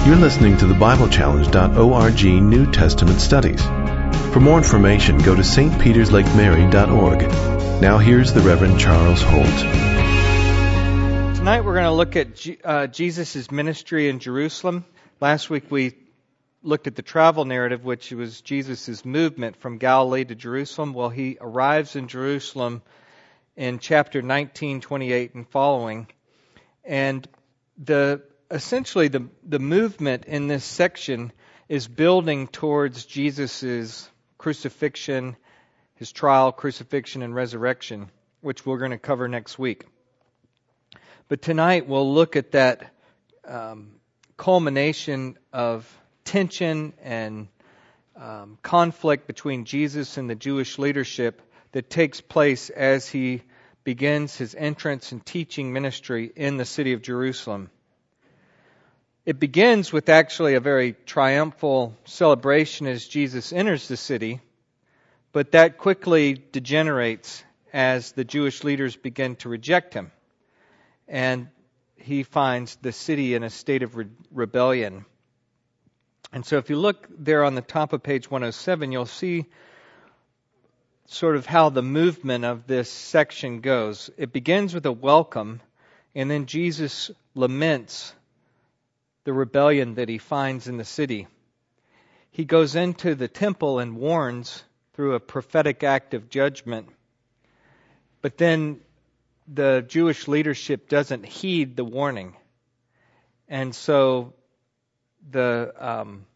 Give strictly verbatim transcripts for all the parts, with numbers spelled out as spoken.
You're listening to the Bible Challenge dot org New Testament Studies. For more information, go to s t peters lake mary dot org. Now here's the Reverend Charles Holt. Tonight we're going to look at G- uh, Jesus' ministry in Jerusalem. Last week we looked at the travel narrative, which was Jesus' movement from Galilee to Jerusalem. Well, he arrives in Jerusalem in chapter nineteen, twenty-eight and following. And the essentially the, the movement in this section is building towards Jesus' crucifixion, his trial, crucifixion, and resurrection, which we're going to cover next week. But tonight we'll look at that um, culmination of tension and um, conflict between Jesus and the Jewish leadership that takes place as he begins his entrance and teaching ministry in the city of Jerusalem. It begins with actually a very triumphal celebration as Jesus enters the city, but that quickly degenerates as the Jewish leaders begin to reject him. And he finds the city in a state of re- rebellion. And so if you look there on the top of page one oh seven, you'll see sort of how the movement of this section goes. It begins with a welcome, and then Jesus laments the rebellion that he finds in the city. He goes into the temple and warns through a prophetic act of judgment. But then the Jewish leadership doesn't heed the warning. And so the um,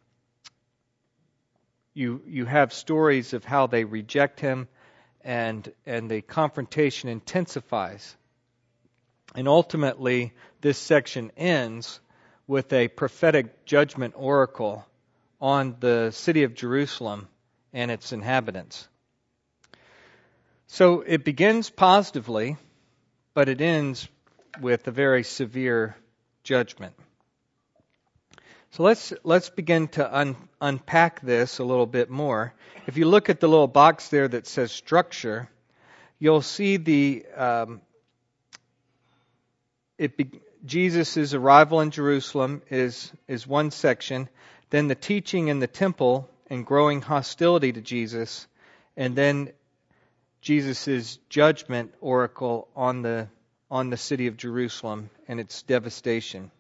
you you have stories of how they reject him, and and the confrontation intensifies. And ultimately, this section ends with a prophetic judgment oracle on the city of Jerusalem and its inhabitants. So it begins positively, but it ends with a very severe judgment. So let's let's begin to un, unpack this a little bit more. If you look at the little box there that says structure, you'll see the um, it be, Jesus' arrival in Jerusalem is is one section. Then the teaching in the temple and growing hostility to Jesus, and then Jesus' judgment oracle on the on the city of Jerusalem and its devastation.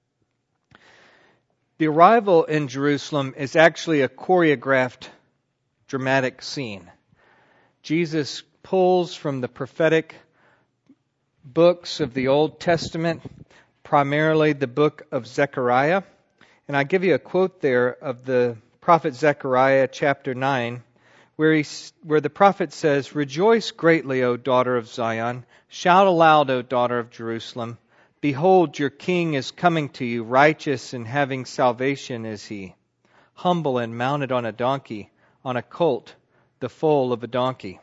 The arrival in Jerusalem is actually a choreographed dramatic scene. Jesus pulls from the prophetic books of the Old Testament, primarily the book of Zechariah. And I give you a quote there of the prophet Zechariah chapter nine, where he, where the prophet says, "Rejoice greatly, O daughter of Zion. Shout aloud, O daughter of Jerusalem. Behold, your king is coming to you, righteous and having salvation is he, humble and mounted on a donkey, on a colt, the foal of a donkey."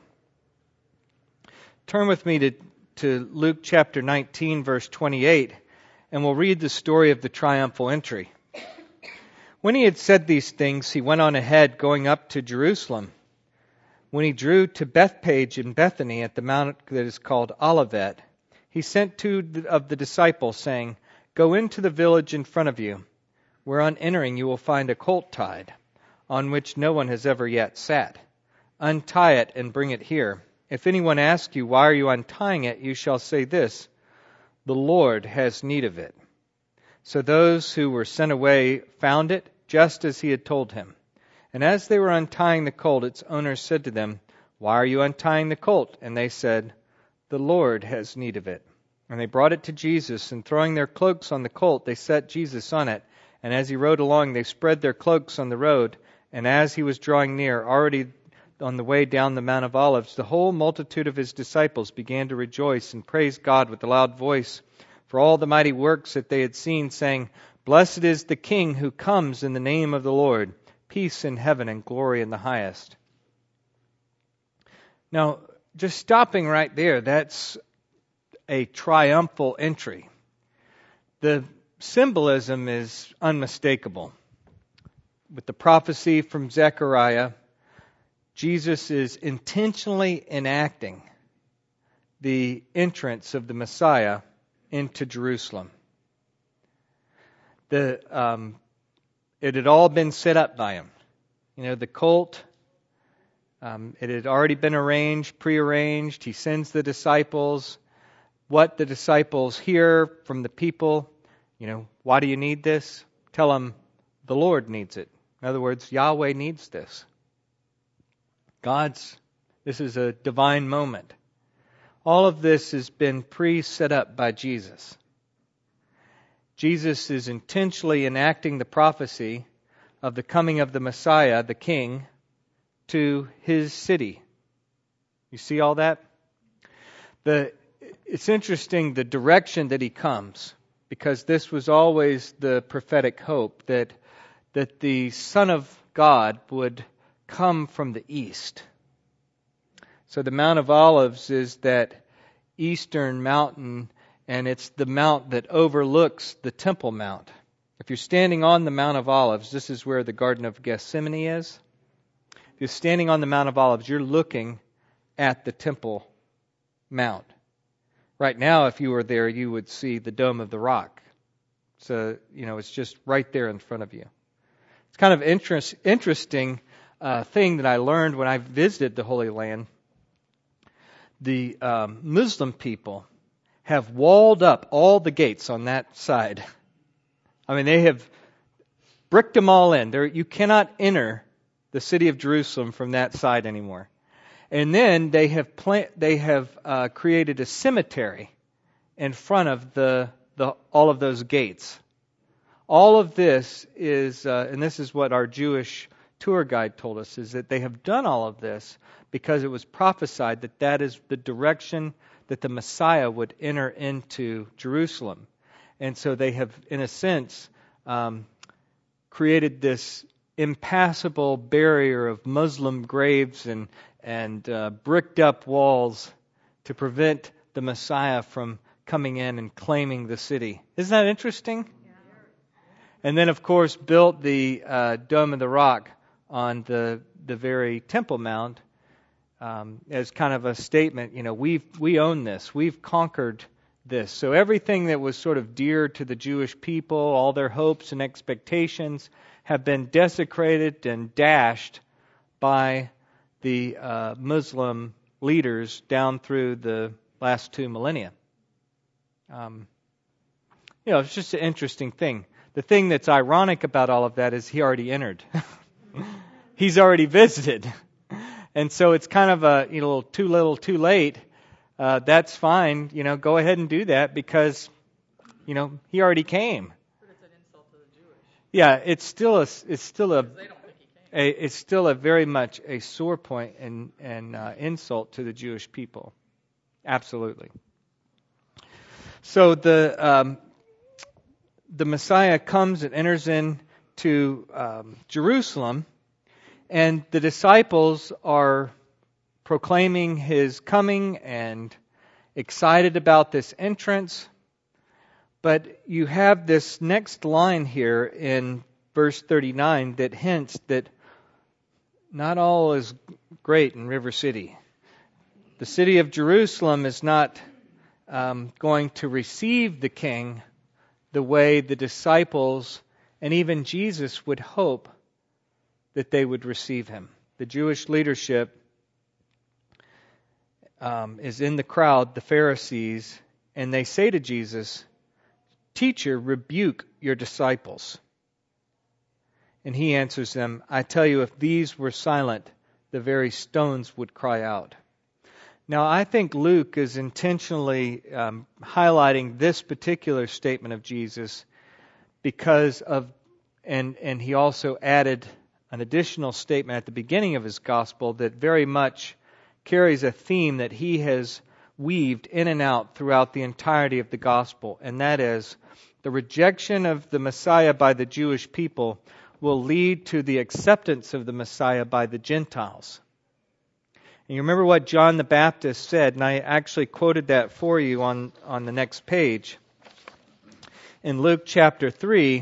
Turn with me to, to Luke chapter nineteen, verse twenty-eight, and we'll read the story of the triumphal entry. When he had said these things, he went on ahead, going up to Jerusalem. When he drew to Bethpage in Bethany at the mount that is called Olivet, he sent two of the disciples, saying, "Go into the village in front of you, where on entering you will find a colt tied, on which no one has ever yet sat. Untie it and bring it here. If anyone asks you, 'Why are you untying it?' you shall say this, 'The Lord has need of it.'" So those who were sent away found it, just as he had told him. And as they were untying the colt, its owner said to them, "Why are you untying the colt?" And they said, "The Lord has need of it." And they brought it to Jesus, and throwing their cloaks on the colt, they set Jesus on it. And as he rode along, they spread their cloaks on the road. And as he was drawing near, already on the way down the Mount of Olives, the whole multitude of his disciples began to rejoice and praise God with a loud voice for all the mighty works that they had seen, saying, "Blessed is the King who comes in the name of the Lord. Peace in heaven and glory in the highest." Now, just stopping right there, that's a triumphal entry. The symbolism is unmistakable. With the prophecy from Zechariah, Jesus is intentionally enacting the entrance of the Messiah into Jerusalem. The um, it had all been set up by him. You know, the colt, um, it had already been arranged, prearranged. He sends the disciples. What the disciples hear from the people, you know, why do you need this? Tell them the Lord needs it. In other words, Yahweh needs this. God's, this is a divine moment. All of this has been pre-set up by Jesus. Jesus is intentionally enacting the prophecy of the coming of the Messiah, the King, to his city. You see all that? The, it's interesting the direction that he comes, because this was always the prophetic hope that that the Son of God would come from the east. So the Mount of Olives is that eastern mountain, and it's the mount that overlooks the Temple Mount. If you're standing on the Mount of Olives, this is where the Garden of Gethsemane is. If you're standing on the Mount of Olives, you're looking at the Temple Mount. Right now, if you were there, you would see the Dome of the Rock. So, you know, it's just right there in front of you. It's kind of interest, interesting uh, thing that I learned when I visited the Holy Land. The um, Muslim people have walled up all the gates on that side. I mean, they have bricked them all in. There, you cannot enter the city of Jerusalem from that side anymore. And then they have plant, they have uh, created a cemetery in front of the, the all of those gates. All of this is, uh, and this is what our Jewish tour guide told us, is that they have done all of this because it was prophesied that that is the direction that the Messiah would enter into Jerusalem. And so they have, in a sense, um, created this impassable barrier of Muslim graves and, and uh, bricked up walls to prevent the Messiah from coming in and claiming the city. Isn't that interesting? And then, of course, built the uh, Dome of the Rock on the the very Temple Mount um, as kind of a statement. You know, we we own this. We've conquered this. So everything that was sort of dear to the Jewish people, all their hopes and expectations, have been desecrated and dashed by the uh, Muslim leaders down through the last two millennia. Um, you know, it's just an interesting thing. The thing that's ironic about all of that is he already entered. He's already visited. And so it's kind of a, you know, too little, too late. Uh, that's fine. You know, go ahead and do that because, you know, he already came. But it's an insult to the Jewish. Yeah, it's still a, it's still a, They don't think he came. a it's still a very much a sore point and, and uh, insult to the Jewish people. Absolutely. So the, um, the Messiah comes and enters into um, Jerusalem, and the disciples are proclaiming his coming and excited about this entrance. But you have this next line here in verse thirty-nine that hints that not all is great in River City. The city of Jerusalem is not um, going to receive the king the way the disciples and even Jesus would hope that they would receive him. The Jewish leadership um, is in the crowd, the Pharisees, and they say to Jesus, "Teacher, rebuke your disciples." And he answers them, "I tell you, if these were silent, the very stones would cry out." Now, I think Luke is intentionally um, highlighting this particular statement of Jesus because of, and and he also added an additional statement at the beginning of his gospel that very much carries a theme that he has weaved in and out throughout the entirety of the gospel, and that is the rejection of the Messiah by the Jewish people will lead to the acceptance of the Messiah by the Gentiles. And you remember what John the Baptist said, and I actually quoted that for you on, on the next page. In Luke chapter three,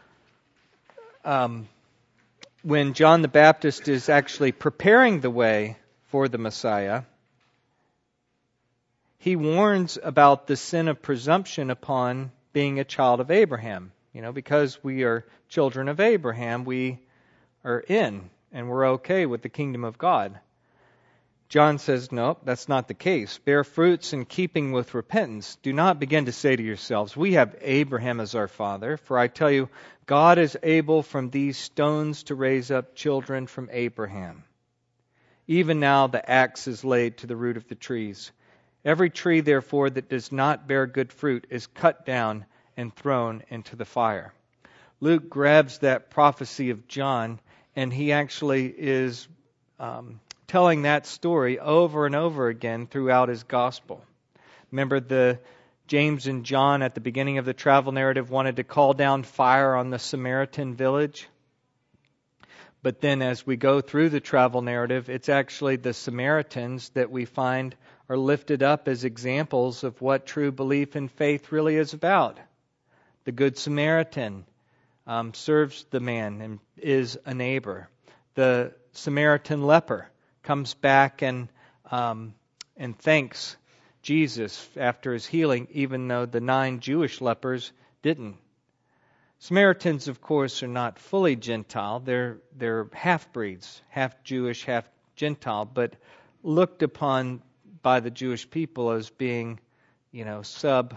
um, when John the Baptist is actually preparing the way for the Messiah, he warns about the sin of presumption upon being a child of Abraham. You know, because we are children of Abraham, we are in and we're okay with the kingdom of God. John says, no, that's not the case. Bear fruits in keeping with repentance. Do not begin to say to yourselves, we have Abraham as our father. For I tell you, God is able from these stones to raise up children from Abraham. Even now the axe is laid to the root of the trees. Every tree, therefore, that does not bear good fruit is cut down and thrown into the fire. Luke grabs that prophecy of John, and he actually is um, telling that story over and over again throughout his gospel. Remember, the James and John at the beginning of the travel narrative wanted to call down fire on the Samaritan village. But then as we go through the travel narrative, it's actually the Samaritans that we find are lifted up as examples of what true belief and faith really is about. The Good Samaritan um, serves the man and is a neighbor. The Samaritan leper comes back and um, and thanks Jesus after his healing, even though the nine Jewish lepers didn't. Samaritans, of course, are not fully Gentile. They're they're half-breeds, half Jewish, half Gentile, but looked upon by the Jewish people as being, you know, sub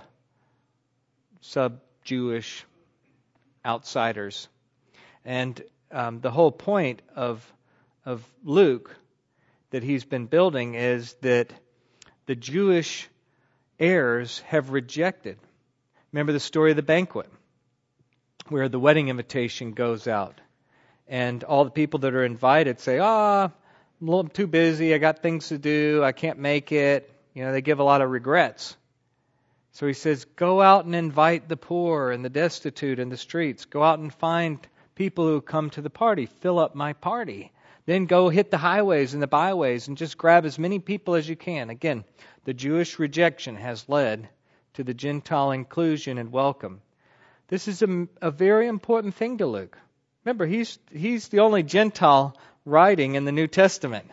sub-Jewish outsiders. And um, the whole point of of Luke that he's been building is that the Jewish heirs have rejected. Remember the story of the banquet, where the wedding invitation goes out. And all the people that are invited say, ah, I'm a little too busy, I got things to do, I can't make it. You know, they give a lot of regrets. So he says, go out and invite the poor and the destitute in the streets. Go out and find people who come to the party. Fill up my party. Then go hit the highways and the byways and just grab as many people as you can. Again, the Jewish rejection has led to the Gentile inclusion and welcome. This is a, a very important thing to Luke. Remember, he's he's the only Gentile writing in the New Testament.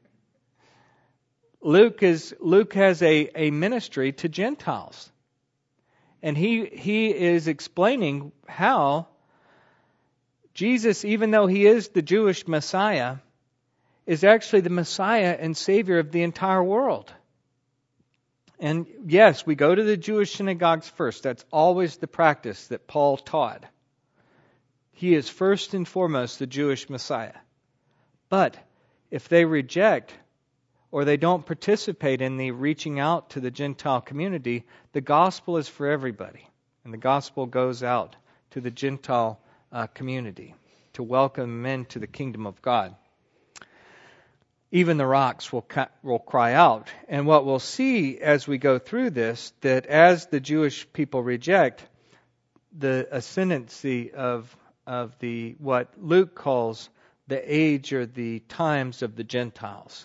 Luke is Luke has a, a ministry to Gentiles. And he he is explaining how Jesus, even though he is the Jewish Messiah, is actually the Messiah and Savior of the entire world. And yes, we go to the Jewish synagogues first. That's always the practice that Paul taught. He is first and foremost the Jewish Messiah. But if they reject or they don't participate in the reaching out to the Gentile community, the gospel is for everybody. And the gospel goes out to the Gentile uh, community to welcome men to the kingdom of God. Even the rocks will will cry out. And what we'll see as we go through this, that as the Jewish people reject, the ascendancy of of the what Luke calls the age or the times of the Gentiles.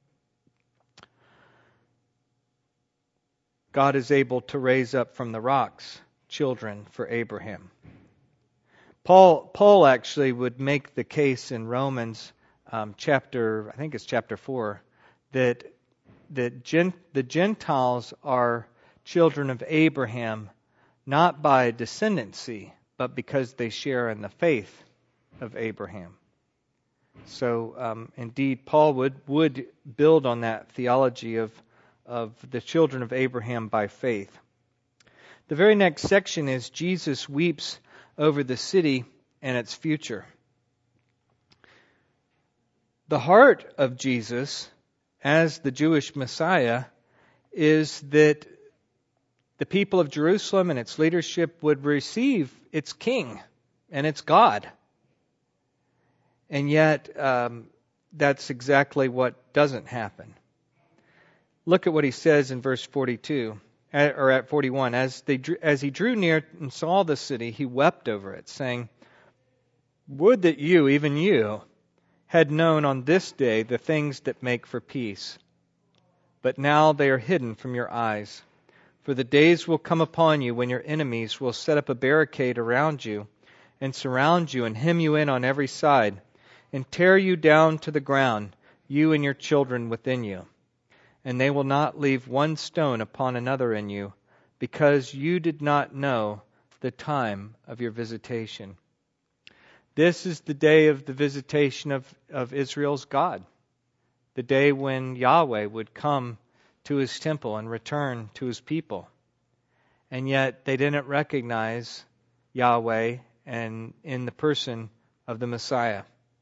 God is able to raise up from the rocks children for Abraham. Paul Paul actually would make the case in Romans um, chapter, I think it's chapter four, that that gent, the Gentiles are children of Abraham, not by descendancy, but because they share in the faith of Abraham. So um, indeed, Paul would would build on that theology of of the children of Abraham by faith. The very next section is Jesus weeps over the city and its future. The heart of Jesus as the Jewish Messiah is that the people of Jerusalem and its leadership would receive its king and its God. And yet, um, that's exactly what doesn't happen. Look at what he says in verse forty-two, or at forty-one. As they as he drew near and saw the city, he wept over it, saying, "Would that you, even you, had known on this day the things that make for peace. But now they are hidden from your eyes. For the days will come upon you when your enemies will set up a barricade around you, and surround you and hem you in on every side, and tear you down to the ground, you and your children within you. And they will not leave one stone upon another in you, because you did not know the time of your visitation. This is the day of the visitation of, of Israel's God, the day when Yahweh would come to his temple and return to his people. And yet they didn't recognize Yahweh and in the person of the Messiah.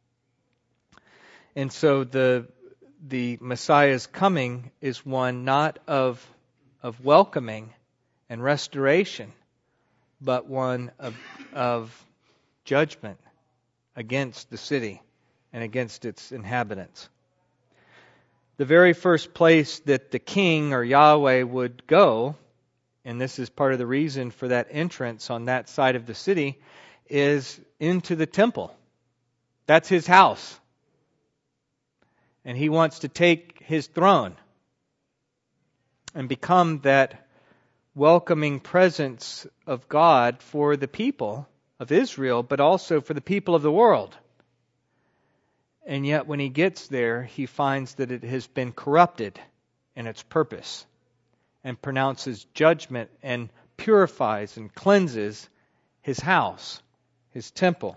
And so the the Messiah's coming is one not of of welcoming and restoration, but one of of judgment against the city and against its inhabitants. The very first place that the king or Yahweh would go, and this is part of the reason for that entrance on that side of the city, is into the temple. That's his house. And he wants to take his throne and become that welcoming presence of God for the people of Israel, but also for the people of the world. And yet when he gets there, he finds that it has been corrupted in its purpose, and pronounces judgment and purifies and cleanses his house, his temple.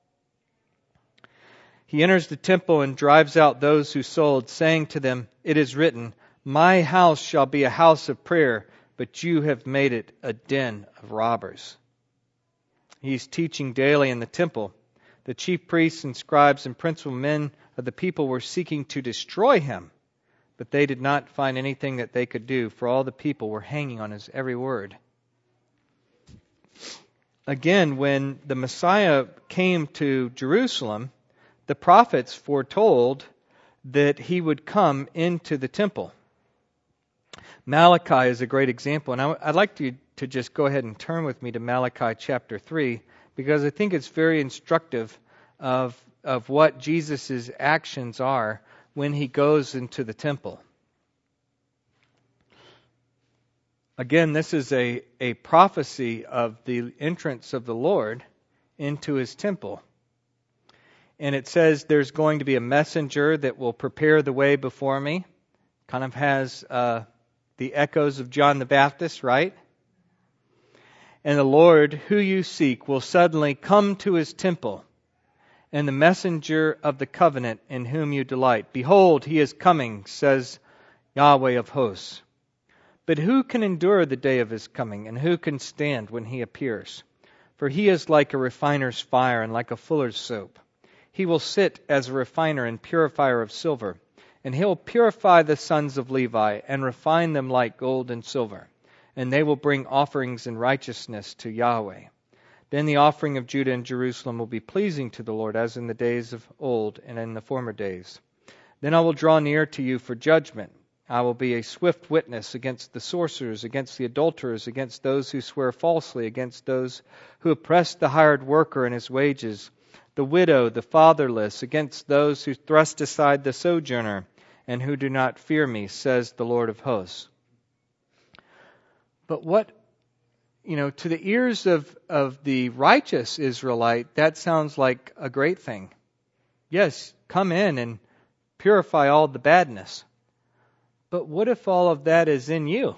He enters the temple and drives out those who sold, saying to them, "It is written, my house shall be a house of prayer, but you have made it a den of robbers." He's teaching daily in the temple. The chief priests and scribes and principal men of the people were seeking to destroy him, but they did not find anything that they could do, for all the people were hanging on his every word. Again, when the Messiah came to Jerusalem, the prophets foretold that he would come into the temple. Malachi is a great example, and I, I'd like to, to just go ahead and turn with me to Malachi chapter three, because I think it's very instructive of, of what Jesus' actions are when he goes into the temple. Again, this is a, a prophecy of the entrance of the Lord into his temple. And it says there's going to be a messenger that will prepare the way before me. Kind of has uh, the echoes of John the Baptist, right? And the Lord, who you seek, will suddenly come to his temple, and the messenger of the covenant in whom you delight. Behold, he is coming, says Yahweh of hosts. But who can endure the day of his coming, and who can stand when he appears? For he is like a refiner's fire and like a fuller's soap. He will sit as a refiner and purifier of silver, and he will purify the sons of Levi and refine them like gold and silver, and they will bring offerings in righteousness to Yahweh. Then the offering of Judah and Jerusalem will be pleasing to the Lord, as in the days of old and in the former days. Then I will draw near to you for judgment. I will be a swift witness against the sorcerers, against the adulterers, against those who swear falsely, against those who oppress the hired worker and his wages, the widow, the fatherless, against those who thrust aside the sojourner, and who do not fear me, says the Lord of hosts. But what, you know, to the ears of, of the righteous Israelite, that sounds like a great thing. Yes, come in and purify all the badness. But what if all of that is in you?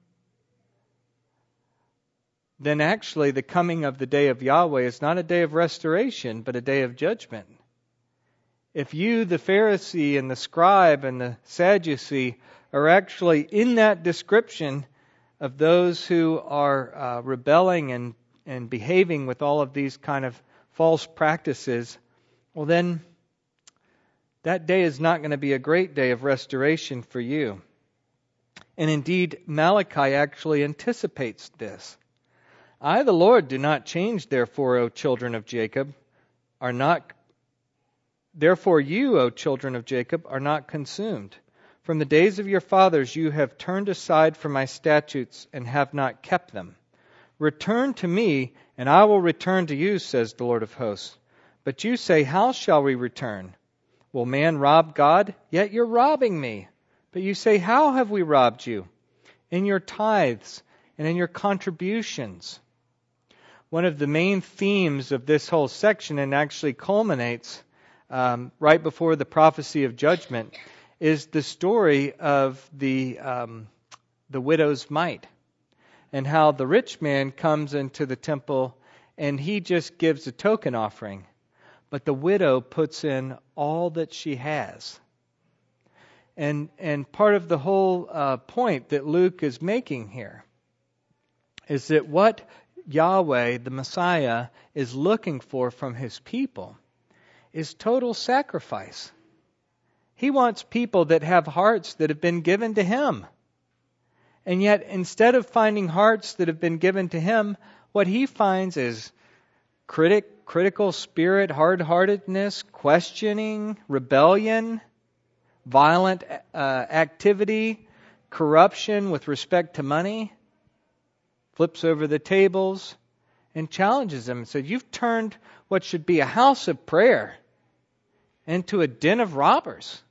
Then actually the coming of the day of Yahweh is not a day of restoration, but a day of judgment. If you, the Pharisee and the scribe and the Sadducee, are actually in that description of those who are uh, rebelling and, and behaving with all of these kind of false practices, well then, that day is not going to be a great day of restoration for you. And indeed, Malachi actually anticipates this. I, the Lord, do not change, therefore, O children of Jacob, are not, therefore you, O children of Jacob, are not consumed. From the days of your fathers you have turned aside from my statutes and have not kept them. Return to me, and I will return to you, says the Lord of hosts. But you say, how shall we return? Will man rob God? Yet you're robbing me. But you say, how have we robbed you? In your tithes and in your contributions. One of the main themes of this whole section, and actually culminates um, right before the prophecy of judgment, is the story of the um, the widow's mite. and how the rich man comes into the temple and he just gives a token offering, but the widow puts in all that she has. And and part of the whole uh, point that Luke is making here is that what Yahweh, the Messiah, is looking for from his people is total sacrifice. He wants people that have hearts that have been given to him. And yet, instead of finding hearts that have been given to him, what he finds is critic, critical spirit, hard-heartedness, questioning, rebellion, violent uh, activity, corruption with respect to money. Flips over the tables and challenges them and said, you've turned what should be a house of prayer into a den of robbers.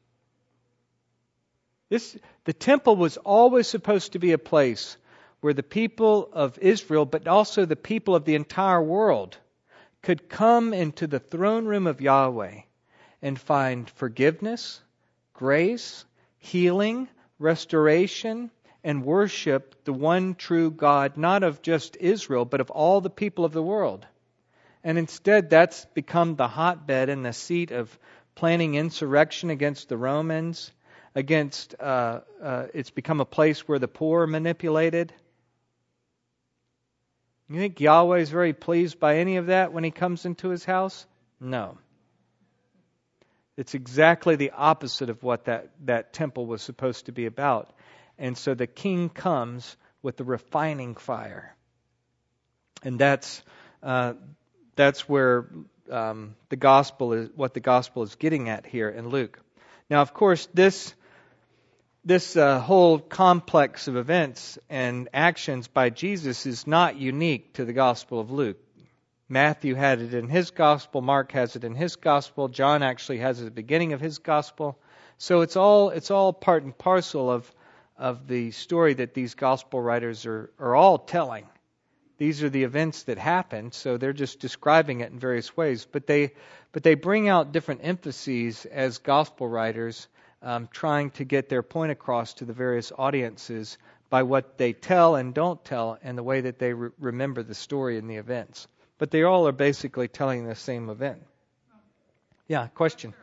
This, the temple was always supposed to be a place where the people of Israel, but also the people of the entire world, could come into the throne room of Yahweh and find forgiveness, grace, healing, restoration, and worship the one true God, not of just Israel, but of all the people of the world. And instead, that's become the hotbed and the seat of planning insurrection against the Romans, against, uh, uh, it's become a place where the poor are manipulated. You think Yahweh is very pleased by any of that when he comes into his house? No. It's exactly the opposite of what that, that temple was supposed to be about. And so the king comes with the refining fire. And that's uh, that's where um, the gospel is, what the gospel is getting at here in Luke. Now, of course, this this uh, whole complex of events and actions by Jesus is not unique to the Gospel of Luke. Matthew had it in his gospel, Mark has it in his gospel, John actually has it at the beginning of his gospel. So it's all it's all part and parcel of of the story that these gospel writers are, are all telling. These are the events that happened, so they're just describing it in various ways. But they but they bring out different emphases as gospel writers, um, trying to get their point across to the various audiences by what they tell and don't tell and the way that they re- remember the story and the events. But they all are basically telling the same event. Yeah, question.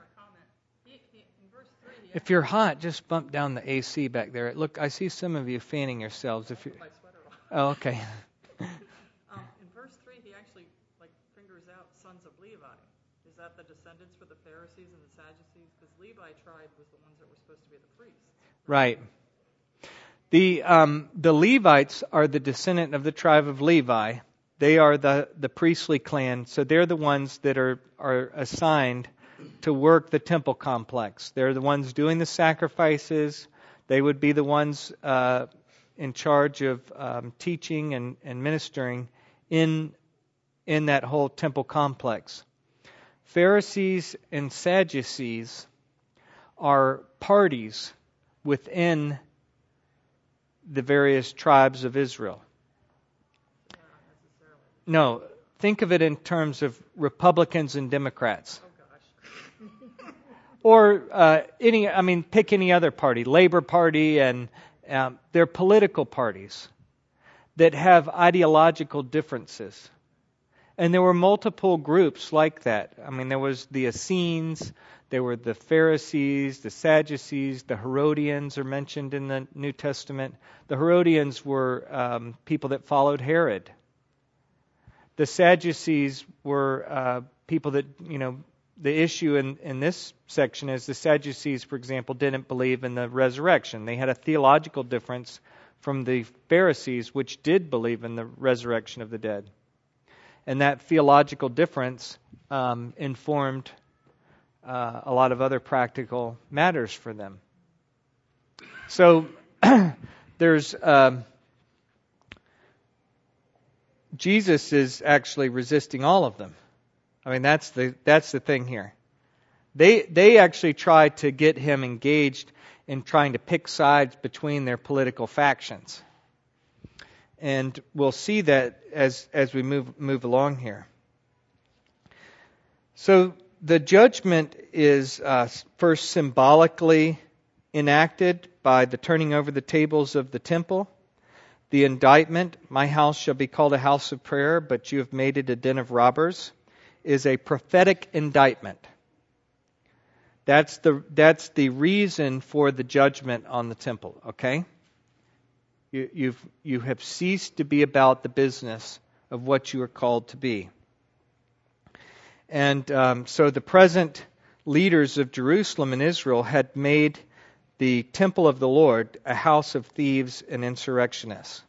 If you're hot, just bump down the A C back there. Look, I see some of you fanning yourselves. If you, oh, okay. um, in verse three, he actually like fingers out sons of Levi. Is that the descendants for the Pharisees and the Sadducees? Because Levi tribe was the ones that were supposed to be the priests. Right. The um, the Levites are the descendant of the tribe of Levi. They are the, the priestly clan, so they're the ones that are, are assigned to work the temple complex. They're the ones doing the sacrifices. They would be the ones uh, in charge of um, teaching and, and ministering in in that whole temple complex. Pharisees and Sadducees are parties within the various tribes of Israel. No, think of it in terms of Republicans and Democrats. Or uh, any, I mean, pick any other party, Labor Party, and um, they're political parties that have ideological differences. And there were multiple groups like that. I mean, there was the Essenes, there were the Pharisees, the Sadducees, the Herodians are mentioned in the New Testament. The Herodians were um, people that followed Herod. The Sadducees were uh, people that, you know, the issue in, in this section is the Sadducees, for example, didn't believe in the resurrection. They had a theological difference from the Pharisees, which did believe in the resurrection of the dead. And that theological difference um, informed uh, a lot of other practical matters for them. So there's... Um, Jesus is actually resisting all of them. I mean, that's the that's the thing here. They they actually try to get him engaged in trying to pick sides between their political factions. And we'll see that as as we move move along here. So the judgment is uh, first symbolically enacted by the turning over the tables of the temple. The indictment, "My house shall be called a house of prayer, but you have made it a den of robbers," is a prophetic indictment. That's the, that's the reason for the judgment on the temple, okay? You, you've, you have ceased to be about the business of what you are called to be. And um, so the present leaders of Jerusalem and Israel had made the temple of the Lord a house of thieves and insurrectionists.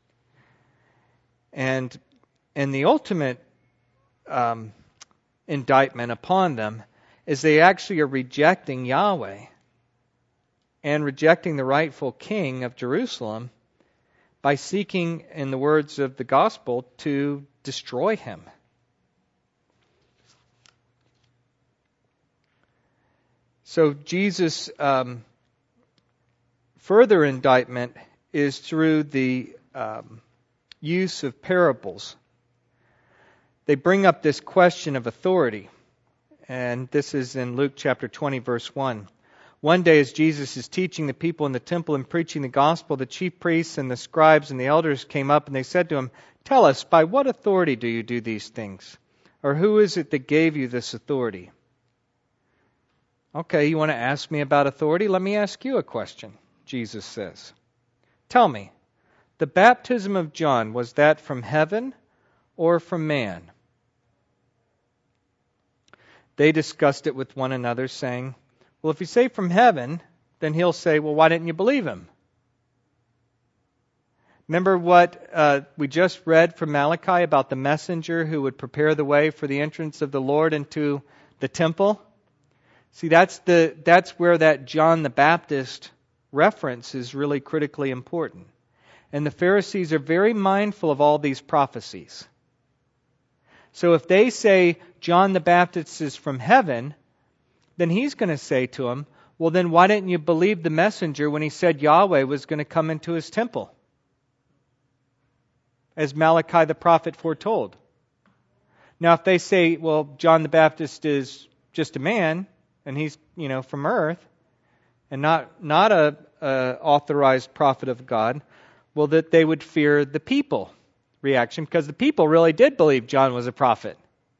And, and the ultimate um, indictment upon them is they actually are rejecting Yahweh and rejecting the rightful king of Jerusalem by seeking, in the words of the gospel, to destroy him. So Jesus' um, further indictment is through the um, use of parables. They bring up this question of authority. And this is in Luke chapter twenty, verse one. One day as Jesus is teaching the people in the temple and preaching the gospel, the chief priests and the scribes and the elders came up and they said to him, "Tell us, by what authority do you do these things? Or who is it that gave you this authority?" "Okay, you want to ask me about authority? Let me ask you a question," Jesus says. "Tell me, the baptism of John, was that from heaven or from man?" They discussed it with one another, saying, "Well, if you say from heaven, then he'll say, well, why didn't you believe him?" Remember what uh, we just read from Malachi about the messenger who would prepare the way for the entrance of the Lord into the temple? See, that's the that's where that John the Baptist reference is really critically important. And the Pharisees are very mindful of all these prophecies. So if they say John the Baptist is from heaven, then he's going to say to them, well, then why didn't you believe the messenger when he said Yahweh was going to come into his temple? As Malachi the prophet foretold. Now, if they say, well, John the Baptist is just a man, and he's, you know, from earth, and not not a, a authorized prophet of God, well, that they would fear the people reaction, because the people really did believe John was a prophet.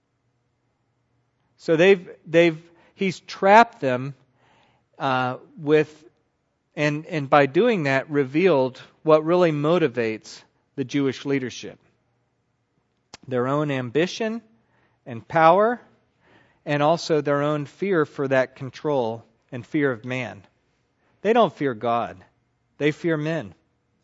So they've they've he's trapped them uh, with, and and by doing that, revealed what really motivates the Jewish leadership: their own ambition and power, and also their own fear for that control and fear of man. They don't fear God; they fear men.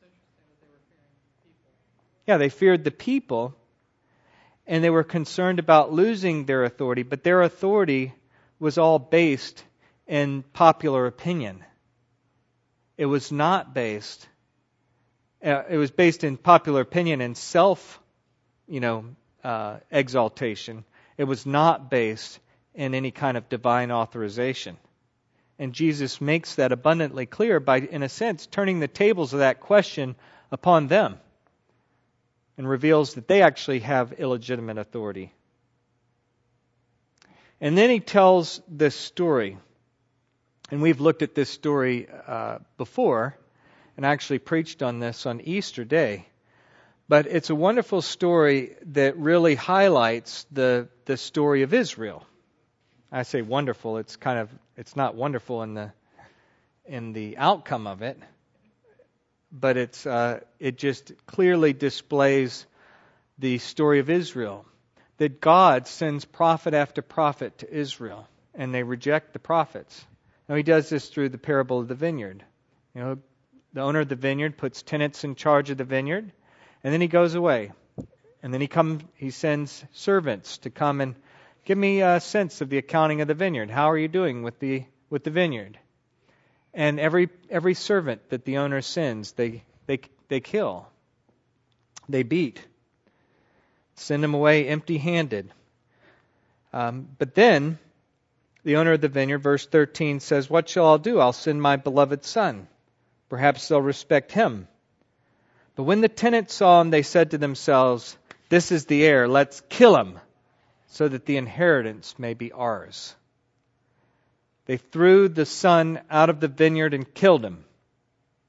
Yeah, they feared the people, and they were concerned about losing their authority, but their authority was all based in popular opinion. It was not based, uh, it was based in popular opinion and self, you know, uh, exaltation. It was not based in any kind of divine authorization. And Jesus makes that abundantly clear by, in a sense, turning the tables of that question upon them, and reveals that they actually have illegitimate authority. And then he tells this story. And we've looked at this story uh, before, and actually preached on this on Easter Day. But it's a wonderful story that really highlights the, the story of Israel. I say wonderful, it's kind of, it's not wonderful in the in the outcome of it. But it's uh, it just clearly displays the story of Israel, that God sends prophet after prophet to Israel, and they reject the prophets. Now he does this through the parable of the vineyard. You know, the owner of the vineyard puts tenants in charge of the vineyard, and then he goes away, and then he come he sends servants to come and give me a sense of the accounting of the vineyard. How are you doing with the with the vineyard? And every every servant that the owner sends, they they they kill, they beat, send them away empty-handed. Um, but then the owner of the vineyard, verse thirteen, says, "What shall I do? I'll send my beloved son. Perhaps they'll respect him." But when the tenants saw him, they said to themselves, "This is the heir. Let's kill him, so that the inheritance may be ours." They threw the son out of the vineyard and killed him.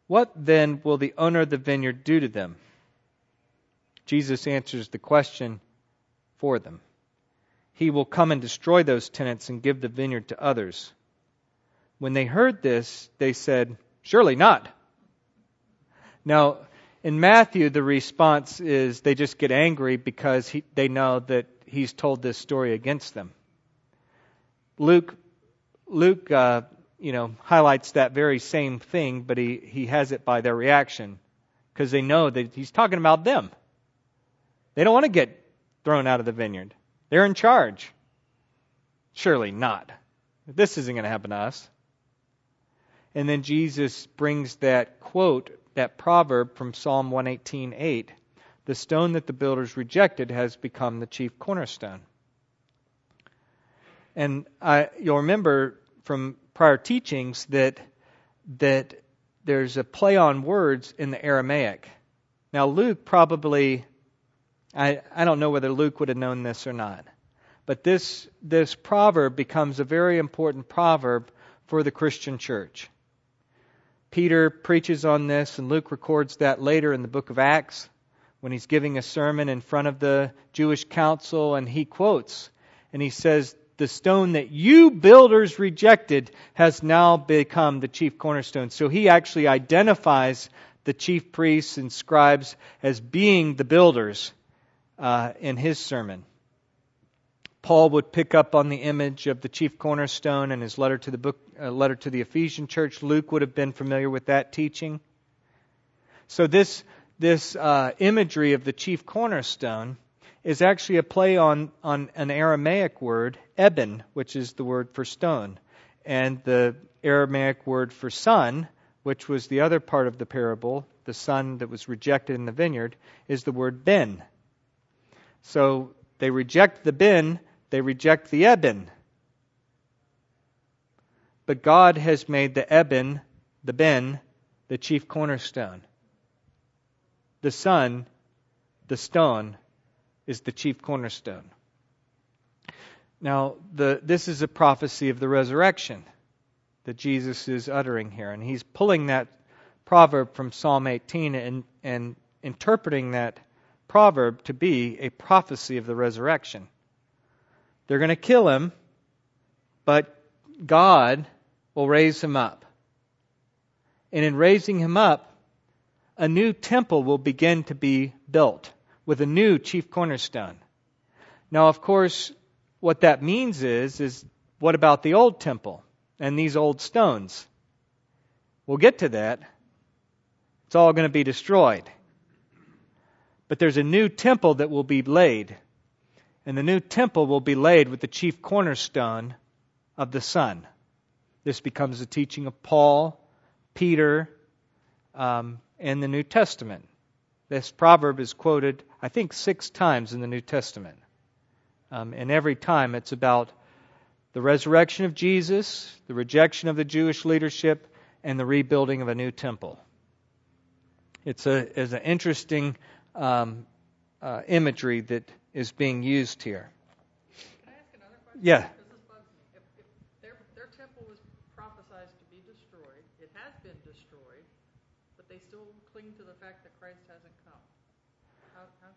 What then will the owner of the vineyard do to them? Jesus answers the question for them. He will come and destroy those tenants and give the vineyard to others. When they heard this, they said, surely not. Now, in Matthew, the response is they just get angry because he, they know that he's told this story against them. Luke, Luke, uh, you know, highlights that very same thing, but he, he has it by their reaction because they know that he's talking about them. They don't want to get thrown out of the vineyard. They're in charge. Surely not. This isn't going to happen to us. And then Jesus brings that quote, that proverb from Psalm one eighteen eight. The stone that the builders rejected has become the chief cornerstone. And I, you'll remember from prior teachings that that there's a play on words in the Aramaic. Now Luke probably, I, I don't know whether Luke would have known this or not, but this this proverb becomes a very important proverb for the Christian church. Peter preaches on this, and Luke records that later in the book of Acts when he's giving a sermon in front of the Jewish council, and he quotes, and he says, the stone that you builders rejected has now become the chief cornerstone. So he actually identifies the chief priests and scribes as being the builders uh, in his sermon. Paul would pick up on the image of the chief cornerstone in his letter to the book, uh, letter to the Ephesian church. Luke would have been familiar with that teaching. So this this uh, imagery of the chief cornerstone is actually a play on on an Aramaic word, eben, which is the word for stone, and the Aramaic word for son, which was the other part of the parable, the son that was rejected in the vineyard, is the word ben. So they reject the ben. They reject the eben. But God has made the eben, the ben, the chief cornerstone. The son, the stone, is the chief cornerstone. Now, the, this is a prophecy of the resurrection that Jesus is uttering here. And he's pulling that proverb from Psalm eighteen and, and interpreting that proverb to be a prophecy of the resurrection. They're going to kill him, but God will raise him up. And in raising him up, a new temple will begin to be built with a new chief cornerstone. Now, of course, what that means is, is what about the old temple and these old stones? We'll get to that. It's all going to be destroyed. But there's a new temple that will be laid. And the new temple will be laid with the chief cornerstone of the Son. This becomes the teaching of Paul, Peter, um, and the New Testament. This proverb is quoted, I think, six times in the New Testament. Um, and every time it's about the resurrection of Jesus, the rejection of the Jewish leadership, and the rebuilding of a new temple. It's a is an interesting um, uh, imagery that is being used here. Can I ask another question? Yeah. Because this bugs me. If, if their, their temple was prophesied to be destroyed, it has been destroyed, but they still cling to the fact that Christ hasn't come. How, how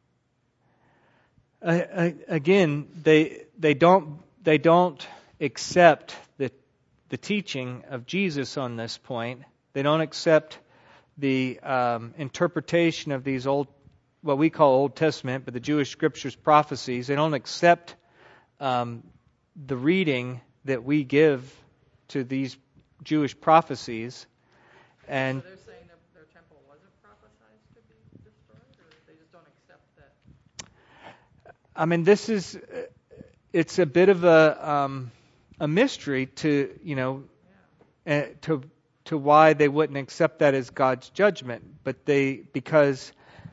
can... Uh, uh, again, they they don't they don't accept the the teaching of Jesus on this point. They don't accept the um, interpretation of these old, what we call Old Testament, but the Jewish Scriptures prophecies. They don't accept um, the reading that we give to these Jewish prophecies. And so they're saying that their temple wasn't prophesied to be destroyed, or they just don't accept that? I mean, this is, it's a bit of a um, a mystery to, you know, yeah. uh, to to why they wouldn't accept that as God's judgment. But they, because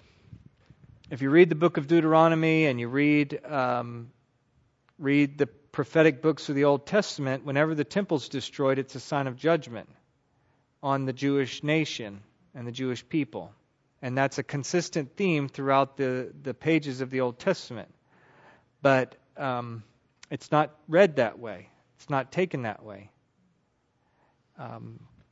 if you read the book of Deuteronomy and you read um, read the prophetic books of the Old Testament, whenever the temple's destroyed, it's a sign of judgment on the Jewish nation and the Jewish people. And that's a consistent theme throughout the, the pages of the Old Testament. But um, it's not read that way. It's not taken that way. Um,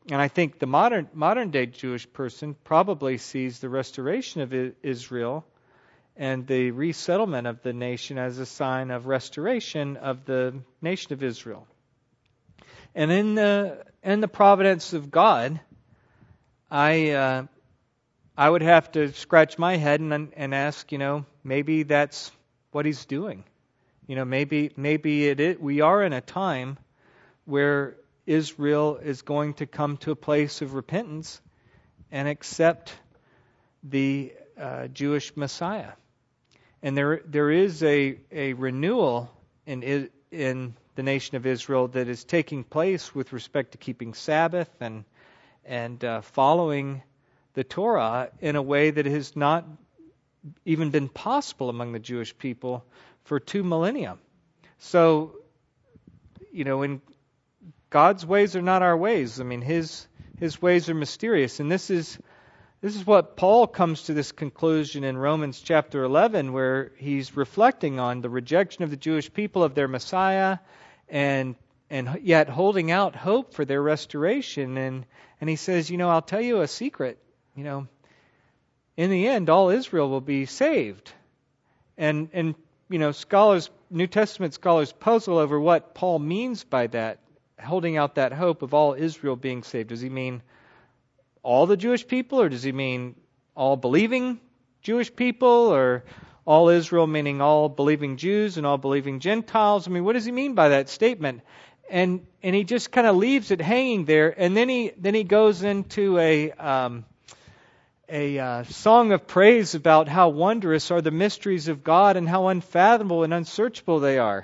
and I think the modern modern day Jewish person probably sees the restoration of I- Israel and the resettlement of the nation as a sign of restoration of the nation of Israel. And in the in the providence of God, I uh, I would have to scratch my head and and ask, you know, maybe that's what He's doing. You know, maybe maybe it is, we are in a time where Israel is going to come to a place of repentance and accept the uh, Jewish Messiah. And there there is a, a renewal in in the nation of Israel that is taking place with respect to keeping Sabbath and and uh, following the Torah in a way that has not even been possible among the Jewish people for two millennia. So, you know, in God's ways are not our ways. I mean, His His ways are mysterious, and this is this is what Paul comes to this conclusion in Romans chapter eleven, where he's reflecting on the rejection of the Jewish people of their Messiah, and and yet holding out hope for their restoration. And and he says, you know, I'll tell you a secret. You know, in the end, all Israel will be saved. And and you know, scholars, New Testament scholars, puzzle over what Paul means by that, holding out that hope of all Israel being saved. Does he mean all the Jewish people, or does he mean all believing Jewish people, or all Israel meaning all believing Jews and all believing Gentiles? I mean, what does he mean by that statement? And and he just kind of leaves it hanging there, and then he then he goes into a um, a uh, song of praise about how wondrous are the mysteries of God and how unfathomable and unsearchable they are.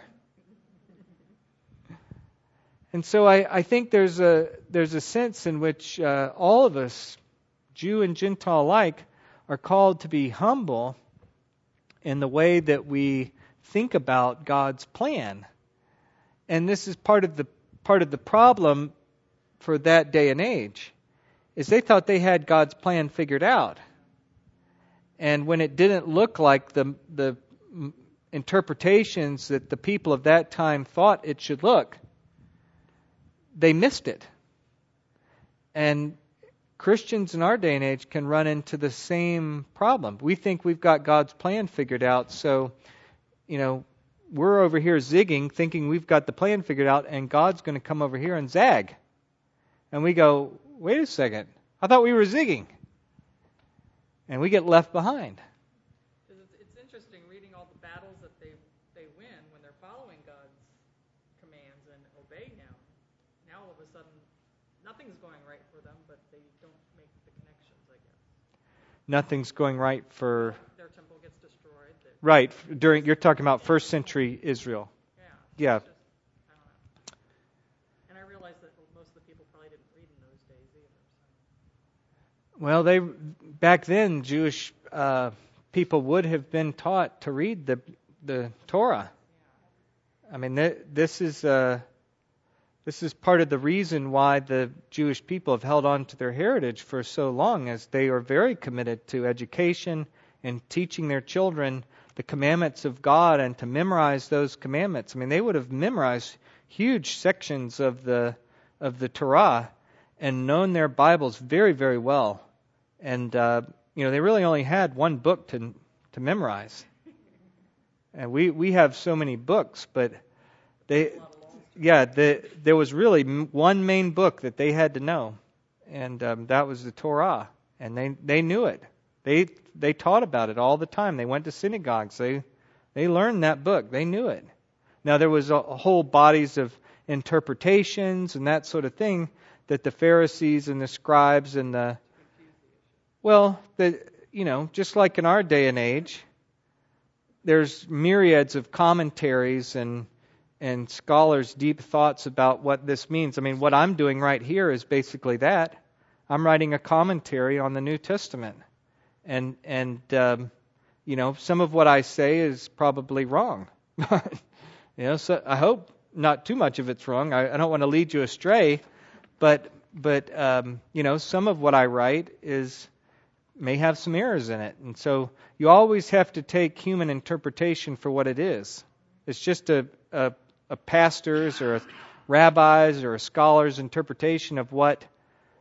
And so I, I think there's a there's a sense in which uh, all of us, Jew and Gentile alike, are called to be humble in the way that we think about God's plan. And this is part of the part of the problem for that day and age, is they thought they had God's plan figured out. And when it didn't look like the the interpretations that the people of that time thought it should look, they missed it. And Christians in our day and age can run into the same problem. We think we've got God's plan figured out, so, you know, we're over here zigging, thinking we've got the plan figured out, and God's going to come over here and zag. And we go, wait a second, I thought we were zigging. And we get left behind. It's, it's interesting reading all the battles that they they win when they're following God's commands and obey Him. Now all of a sudden, nothing's going right for them, but they don't make the connections, I guess. Nothing's going right for... Their temple gets destroyed. They, Right. During You're talking about first century Israel. Yeah. Yeah. Just, I don't know. And I realize that most of the people probably didn't read in those days either. So. Well, they back then, Jewish uh, people would have been taught to read the the Torah. I mean, th- this is uh, this is part of the reason why the Jewish people have held on to their heritage for so long, as they are very committed to education and teaching their children the commandments of God and to memorize those commandments. I mean, they would have memorized huge sections of the of the Torah and known their Bibles very, very well. And, uh, you know, they really only had one book to to memorize. And we, we have so many books, but they, yeah, the, there was really one main book that they had to know, and um, that was the Torah. And they, they knew it. They they taught about it all the time. They went to synagogues. They they learned that book. They knew it. Now, there was a, a whole bodies of interpretations and that sort of thing that the Pharisees and the scribes and the Well, the, you know, just like in our day and age, there's myriads of commentaries and and scholars' deep thoughts about what this means. I mean, what I'm doing right here is basically that. I'm writing a commentary on the New Testament. And, and um, you know, some of what I say is probably wrong. you know, so I hope not too much of it's wrong. I, I don't want to lead you astray. But, but um, you know, some of what I write is... may have some errors in it. And so you always have to take human interpretation for what it is. It's just a, a, a pastor's or a rabbi's or a scholar's interpretation of what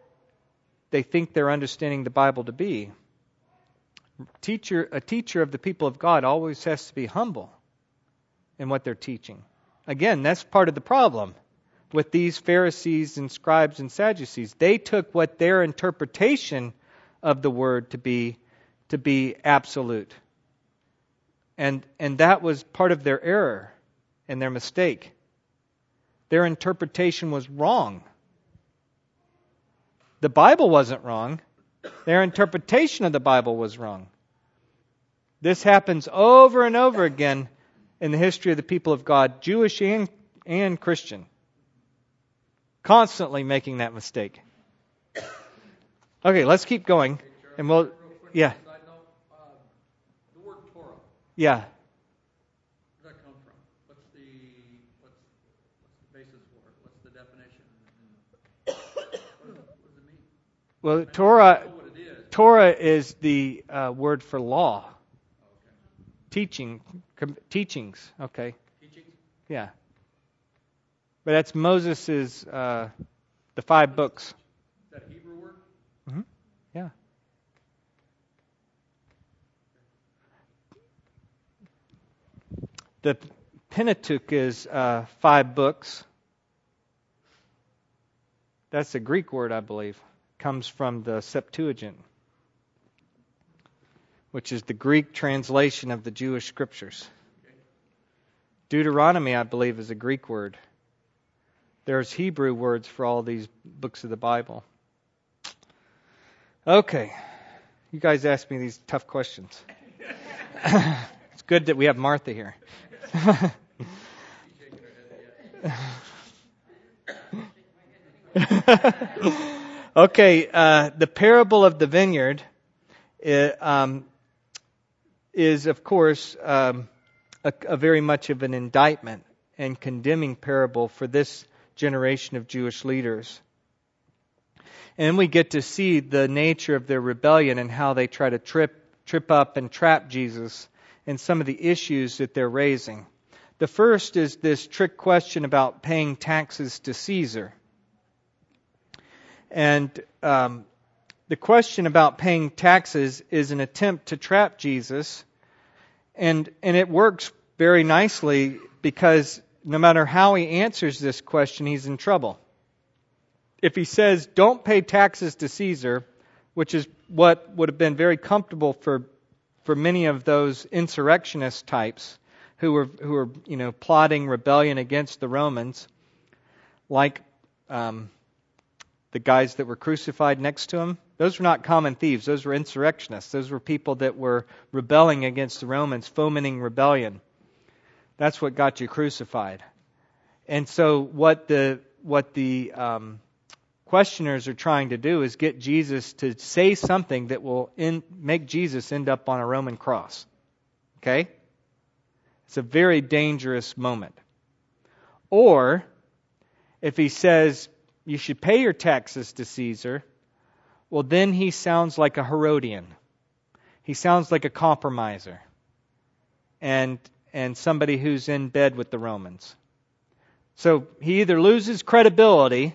they think they're understanding the Bible to be. Teacher, a teacher of the people of God always has to be humble in what they're teaching. Again, that's part of the problem with these Pharisees and scribes and Sadducees. They took what their interpretation of the word to be to be absolute. And and that was part of their error and their mistake. Their interpretation was wrong. The Bible wasn't wrong. Their interpretation of the Bible was wrong. This happens over and over again in the history of the people of God, Jewish and, and Christian. Constantly making that mistake. Okay, let's keep going. And we'll, yeah. The word Torah. Yeah. Where does that come from? What's the what's, what's the basis for it? What's the definition? What does, what does it mean? Well, I Torah, know what it is. Torah is the uh, word for law. Okay. Teaching, com- teachings. Okay. Teachings? Yeah. But that's Moses's, uh, the five books. Is that a Hebrew word? Mm-hmm. Yeah. The Pentateuch is uh, five books. That's a Greek word, I believe. Comes from the Septuagint, which is the Greek translation of the Jewish scriptures. Deuteronomy, I believe, is a Greek word. There's Hebrew words for all these books of the Bible. Okay. You guys ask me these tough questions. It's good that we have Martha here. Okay, uh, the parable of the vineyard it, um, is, of course, um, a, a very much of an indictment and condemning parable for this generation of Jewish leaders. And we get to see the nature of their rebellion and how they try to trip trip up and trap Jesus and some of the issues that they're raising. The first is this trick question about paying taxes to Caesar. And um, the question about paying taxes is an attempt to trap Jesus. And, and it works very nicely because no matter how he answers this question, he's in trouble. If he says, don't pay taxes to Caesar, which is what would have been very comfortable for for many of those insurrectionist types who were who were you know plotting rebellion against the Romans, like um, the guys that were crucified next to him. Those were not common thieves. Those were insurrectionists. Those were people that were rebelling against the Romans, fomenting rebellion. That's what got you crucified. And so what the what the um, questioners are trying to do is get Jesus to say something that will in, make Jesus end up on a Roman cross. Okay? It's a very dangerous moment. Or, if he says, you should pay your taxes to Caesar, well, then he sounds like a Herodian. He sounds like a compromiser. And, and somebody who's in bed with the Romans. So, he either loses credibility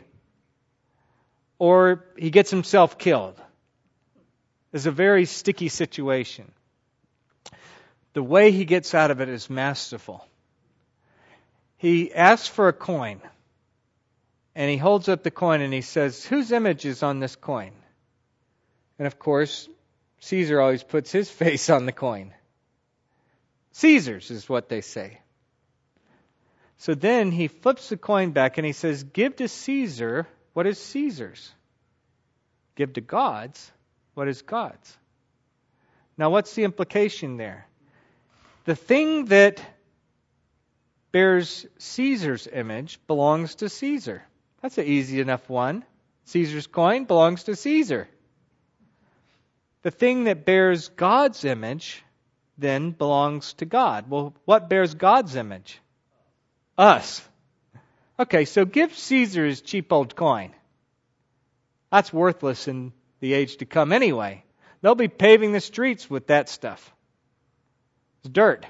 or he gets himself killed. It's a very sticky situation. The way he gets out of it is masterful. He asks for a coin. And he holds up the coin and he says, whose image is on this coin? And of course, Caesar always puts his face on the coin. Caesar's is what they say. So then he flips the coin back and he says, give to Caesar what is Caesar's. Give to God's what is God's. Now what's the implication there? The thing that bears Caesar's image belongs to Caesar. That's an easy enough one. Caesar's coin belongs to Caesar. The thing that bears God's image then belongs to God. Well, what bears God's image? Us. Okay, so give Caesar his cheap old coin. That's worthless in the age to come anyway. They'll be paving the streets with that stuff. It's dirt.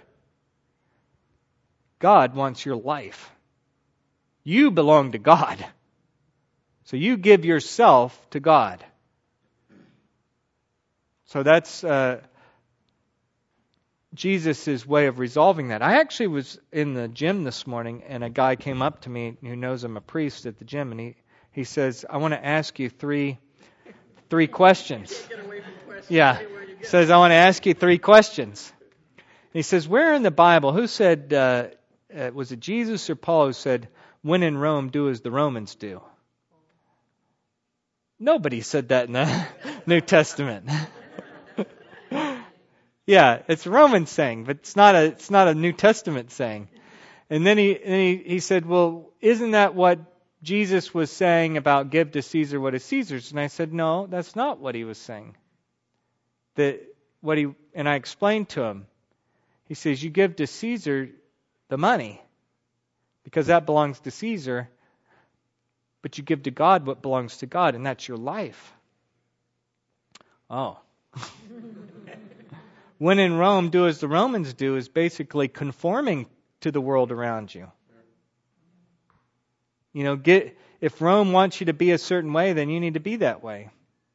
God wants your life. You belong to God. So you give yourself to God. So that's uh, Jesus' way of resolving that. I actually was in the gym this morning, and a guy came up to me who knows I'm a priest at the gym, and he, he says, I want to ask you three three questions. Get away from questions. Yeah. Anywhere you He get. says, I want to ask you three questions. He says, where in the Bible, who said, uh, uh, was it Jesus or Paul who said, when in Rome, do as the Romans do? Nobody said that in the New Testament. Yeah, it's a Roman saying, but it's not a it's not a New Testament saying. And then he and he, he said, well, isn't that what Jesus was saying about give to Caesar what is Caesar's? And I said, no, that's not what he was saying. That what he and I explained to him. He says, you give to Caesar the money because that belongs to Caesar, but you give to God what belongs to God, and that's your life. Oh. When in Rome, do as the Romans do is basically conforming to the world around you. You know, get if Rome wants you to be a certain way, then you need to be that way.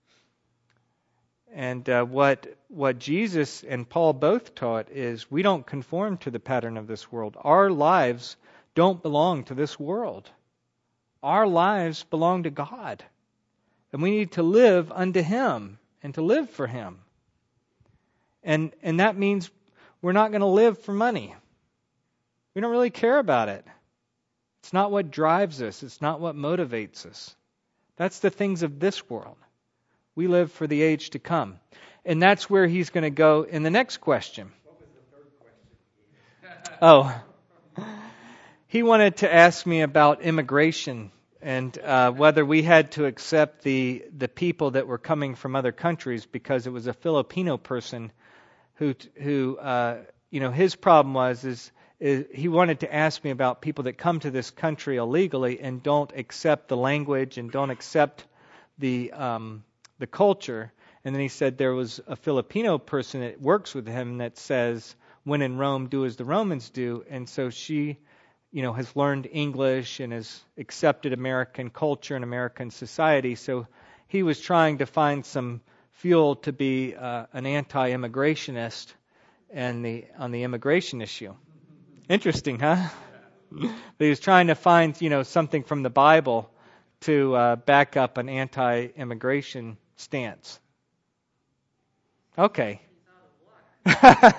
And uh, what what Jesus and Paul both taught is we don't conform to the pattern of this world. Our lives don't belong to this world. Our lives belong to God. And we need to live unto Him and to live for Him. And and that means we're not going to live for money. We don't really care about it. It's not what drives us. It's not what motivates us. That's the things of this world. We live for the age to come. And that's where he's going to go in the next question. What was the third question? Oh. He wanted to ask me about immigration and uh, whether we had to accept the the people that were coming from other countries because it was a Filipino person who who uh, you know his problem was is, is he wanted to ask me about people that come to this country illegally and don't accept the language and don't accept the um, the culture. And then he said there was a Filipino person that works with him that says, when in Rome, do as the Romans do. And so she, you know, has learned English and has accepted American culture and American society. So he was trying to find some fuel to be uh, an anti-immigrationist and the on the immigration issue. Interesting, huh? But he was trying to find, you know, something from the Bible to uh, back up an anti-immigration stance. Okay. That's absolutely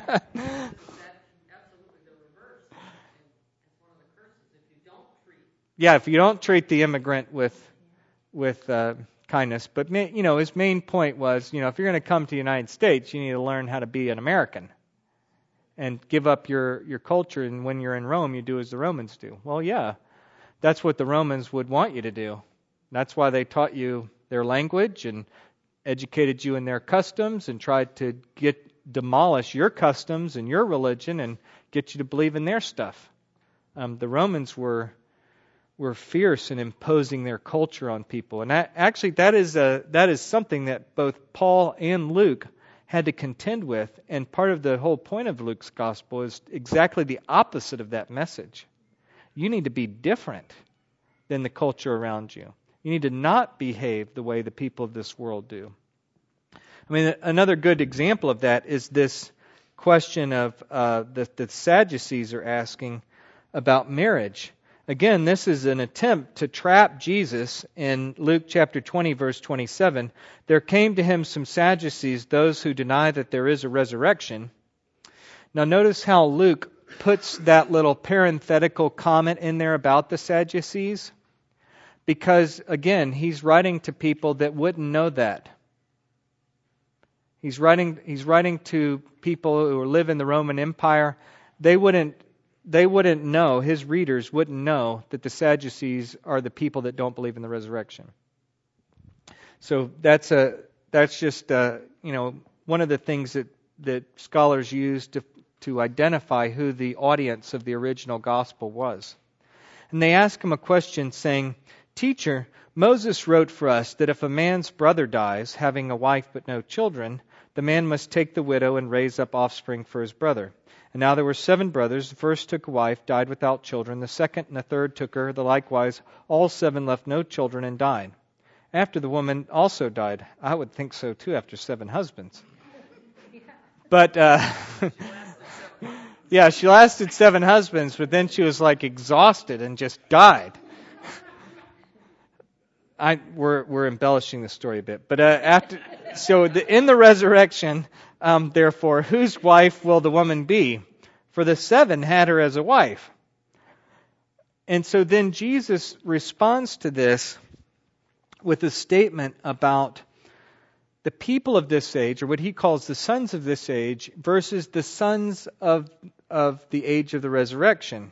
the reverse. And it's one of the curses. If you don't treat Yeah, if you don't treat the immigrant with with uh, kindness. But, ma- you know, his main point was, you know, if you're going to come to the United States, you need to learn how to be an American and give up your, your culture. And when you're in Rome, you do as the Romans do. Well, yeah, that's what the Romans would want you to do. That's why they taught you their language and educated you in their customs and tried to get demolish your customs and your religion and get you to believe in their stuff. Um, the Romans were were fierce in imposing their culture on people, and that, actually that is a that is something that both Paul and Luke had to contend with. And part of the whole point of Luke's gospel is exactly the opposite of that message. You need to be different than the culture around you. You need to not behave the way the people of this world do. I mean, another good example of that is this question of uh, that the Sadducees are asking about marriage. Again, this is an attempt to trap Jesus in Luke chapter twenty, verse twenty-seven. There came to him some Sadducees, those who deny that there is a resurrection. Now notice how Luke puts that little parenthetical comment in there about the Sadducees. Because, again, he's writing to people that wouldn't know that. He's writing he's writing to people who live in the Roman Empire. They wouldn't they wouldn't know, his readers wouldn't know that the Sadducees are the people that don't believe in the resurrection. So that's a that's just a, you know one of the things that, that scholars use to to identify who the audience of the original gospel was. And they ask him a question saying, "Teacher, Moses wrote for us that if a man's brother dies, having a wife but no children, the man must take the widow and raise up offspring for his brother. And now there were seven brothers. The first took a wife, died without children. The second and the third took her. The likewise, all seven left no children and died. after the woman also died. I would think so too after seven husbands. But, uh, yeah, she lasted seven husbands, but then she was like exhausted and just died. I we're we're embellishing the story a bit, but uh, after so the, in the resurrection, um, therefore, whose wife will the woman be? For the seven had her as a wife. And so then Jesus responds to this with a statement about the people of this age, or what he calls the sons of this age, versus the sons of of the age of the resurrection.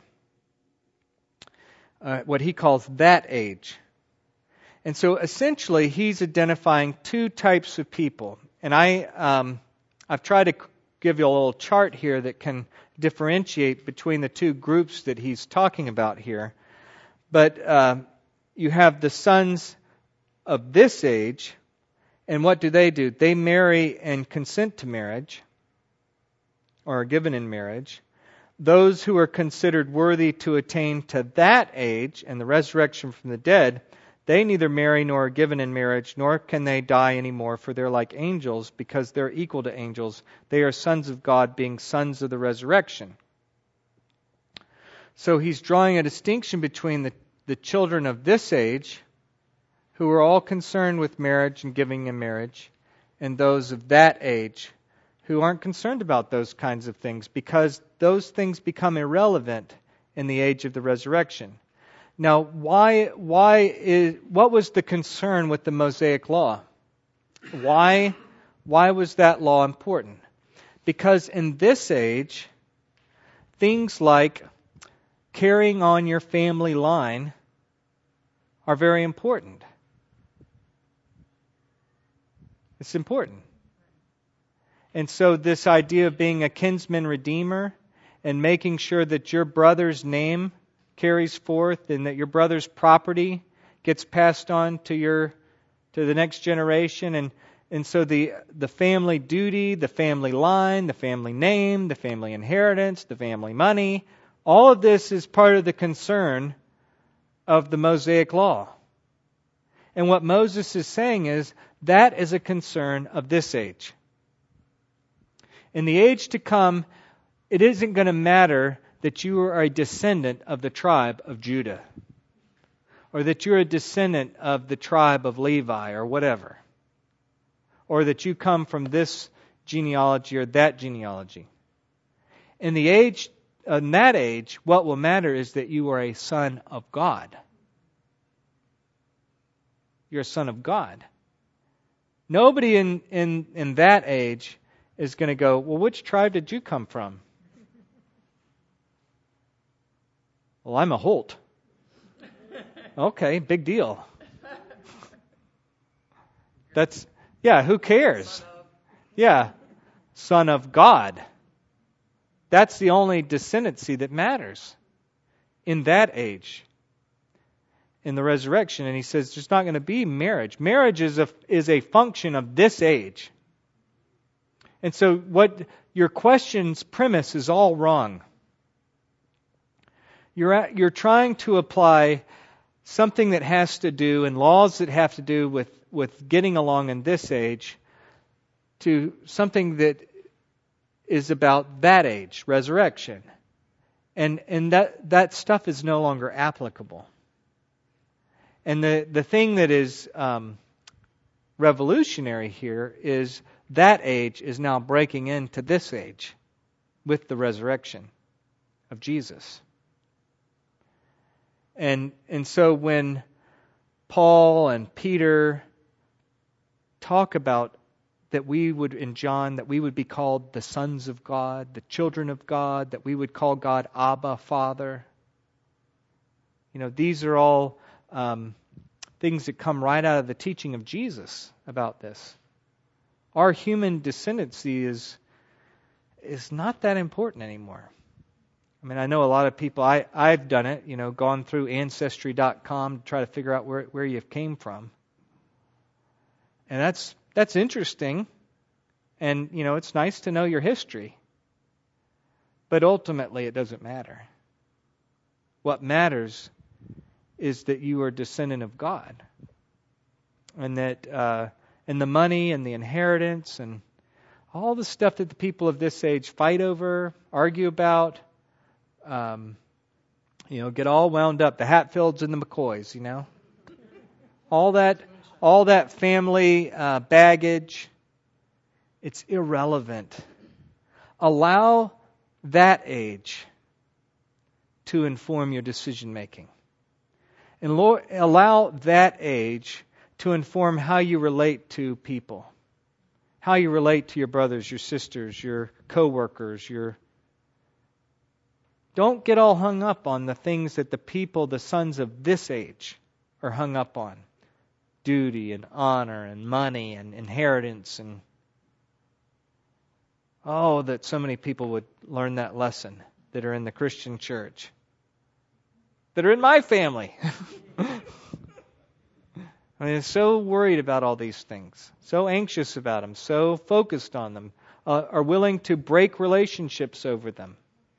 Uh, what he calls that age. And so essentially he's identifying two types of people. And I, um, I've tried to give you a little chart here that can differentiate between the two groups that he's talking about here. But uh, you have the sons of this age, and what do they do? They marry and consent to marriage, or are given in marriage. Those who are considered worthy to attain to that age and the resurrection from the dead, they neither marry nor are given in marriage, nor can they die anymore, for they're like angels, because they're equal to angels. They are sons of God, being sons of the resurrection. So he's drawing a distinction between the, the children of this age, who are all concerned with marriage and giving in marriage, and those of that age, who aren't concerned about those kinds of things, because those things become irrelevant in the age of the resurrection. Now, why, why is, what was the concern with the Mosaic law? Why, why was that law important? Because in this age, things like carrying on your family line are very important. It's important. And so this idea of being a kinsman redeemer and making sure that your brother's name carries forth and that your brother's property gets passed on to your to the next generation, and and so the the family duty, the family line, the family name, the family inheritance, the family money, all of this is part of the concern of the Mosaic law. And what Moses is saying is that is a concern of this age. In the age to come, it isn't going to matter that you are a descendant of the tribe of Judah, or that you're a descendant of the tribe of Levi, or whatever, or that you come from this genealogy or that genealogy. In the age, in that age, what will matter is that you are a son of God. You're a son of God. Nobody in, in, in that age is going to go, well, which tribe did you come from? Well, I'm a Holt. Okay, big deal. That's, yeah, who cares? Yeah, son of God. That's the only descendancy that matters in that age, in the resurrection. And he says there's not going to be marriage. Marriage is a, is a function of this age. And so what your question's premise is all wrong. You're at, you're trying to apply something that has to do, and laws that have to do with, with getting along in this age, to something that is about that age, resurrection. And and that, that stuff is no longer applicable. And the, the thing that is um, revolutionary here is that age is now breaking into this age with the resurrection of Jesus. And and so when Paul and Peter talk about that we would, in John, that we would be called the sons of God, the children of God, that we would call God Abba, Father. You know, these are all um, things that come right out of the teaching of Jesus about this. Our human descendancy is is not that important anymore. I mean, I know a lot of people, I, I've done it, you know, gone through Ancestry dot com to try to figure out where, where you came from. And that's that's interesting. And, you know, it's nice to know your history. But ultimately, it doesn't matter. What matters is that you are a descendant of God. and that uh, and the money and the inheritance and all the stuff that the people of this age fight over, argue about, um, you know, get all wound up. The Hatfields and the McCoys, you know, all that, all that family uh, baggage. It's irrelevant. Allow that age to inform your decision making, and Lord, allow that age to inform how you relate to people. How you relate to your brothers, your sisters, your co-workers, your... Don't get all hung up on the things that the people, the sons of this age, are hung up on. Duty and honor and money and inheritance and... Oh, that so many people would learn that lesson that are in the Christian church. That are in my family. I mean, so worried about all these things, so anxious about them, so focused on them, uh, are willing to break relationships over them.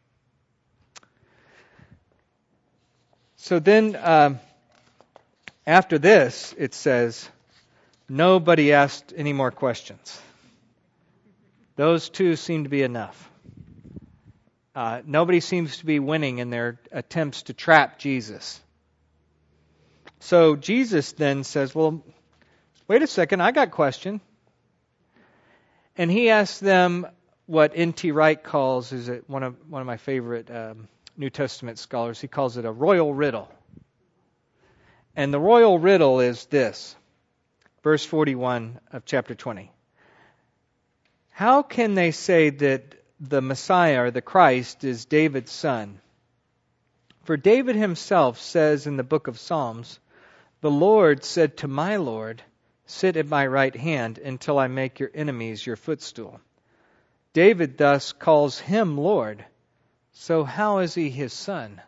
So then, uh, after this, it says, nobody asked any more questions. Those two seem to be enough. Uh, nobody seems to be winning in their attempts to trap Jesus. So Jesus then says, well, wait a second, I got a question. And he asks them what N T Wright calls, is it one of one of my favorite um, New Testament scholars, he calls it a royal riddle. And the royal riddle is this, verse forty-one of chapter twenty. How can they say that the Messiah, or the Christ, is David's son? For David himself says in the book of Psalms, the Lord said to my Lord, sit at my right hand until I make your enemies your footstool. David thus calls him Lord. So how is he his son?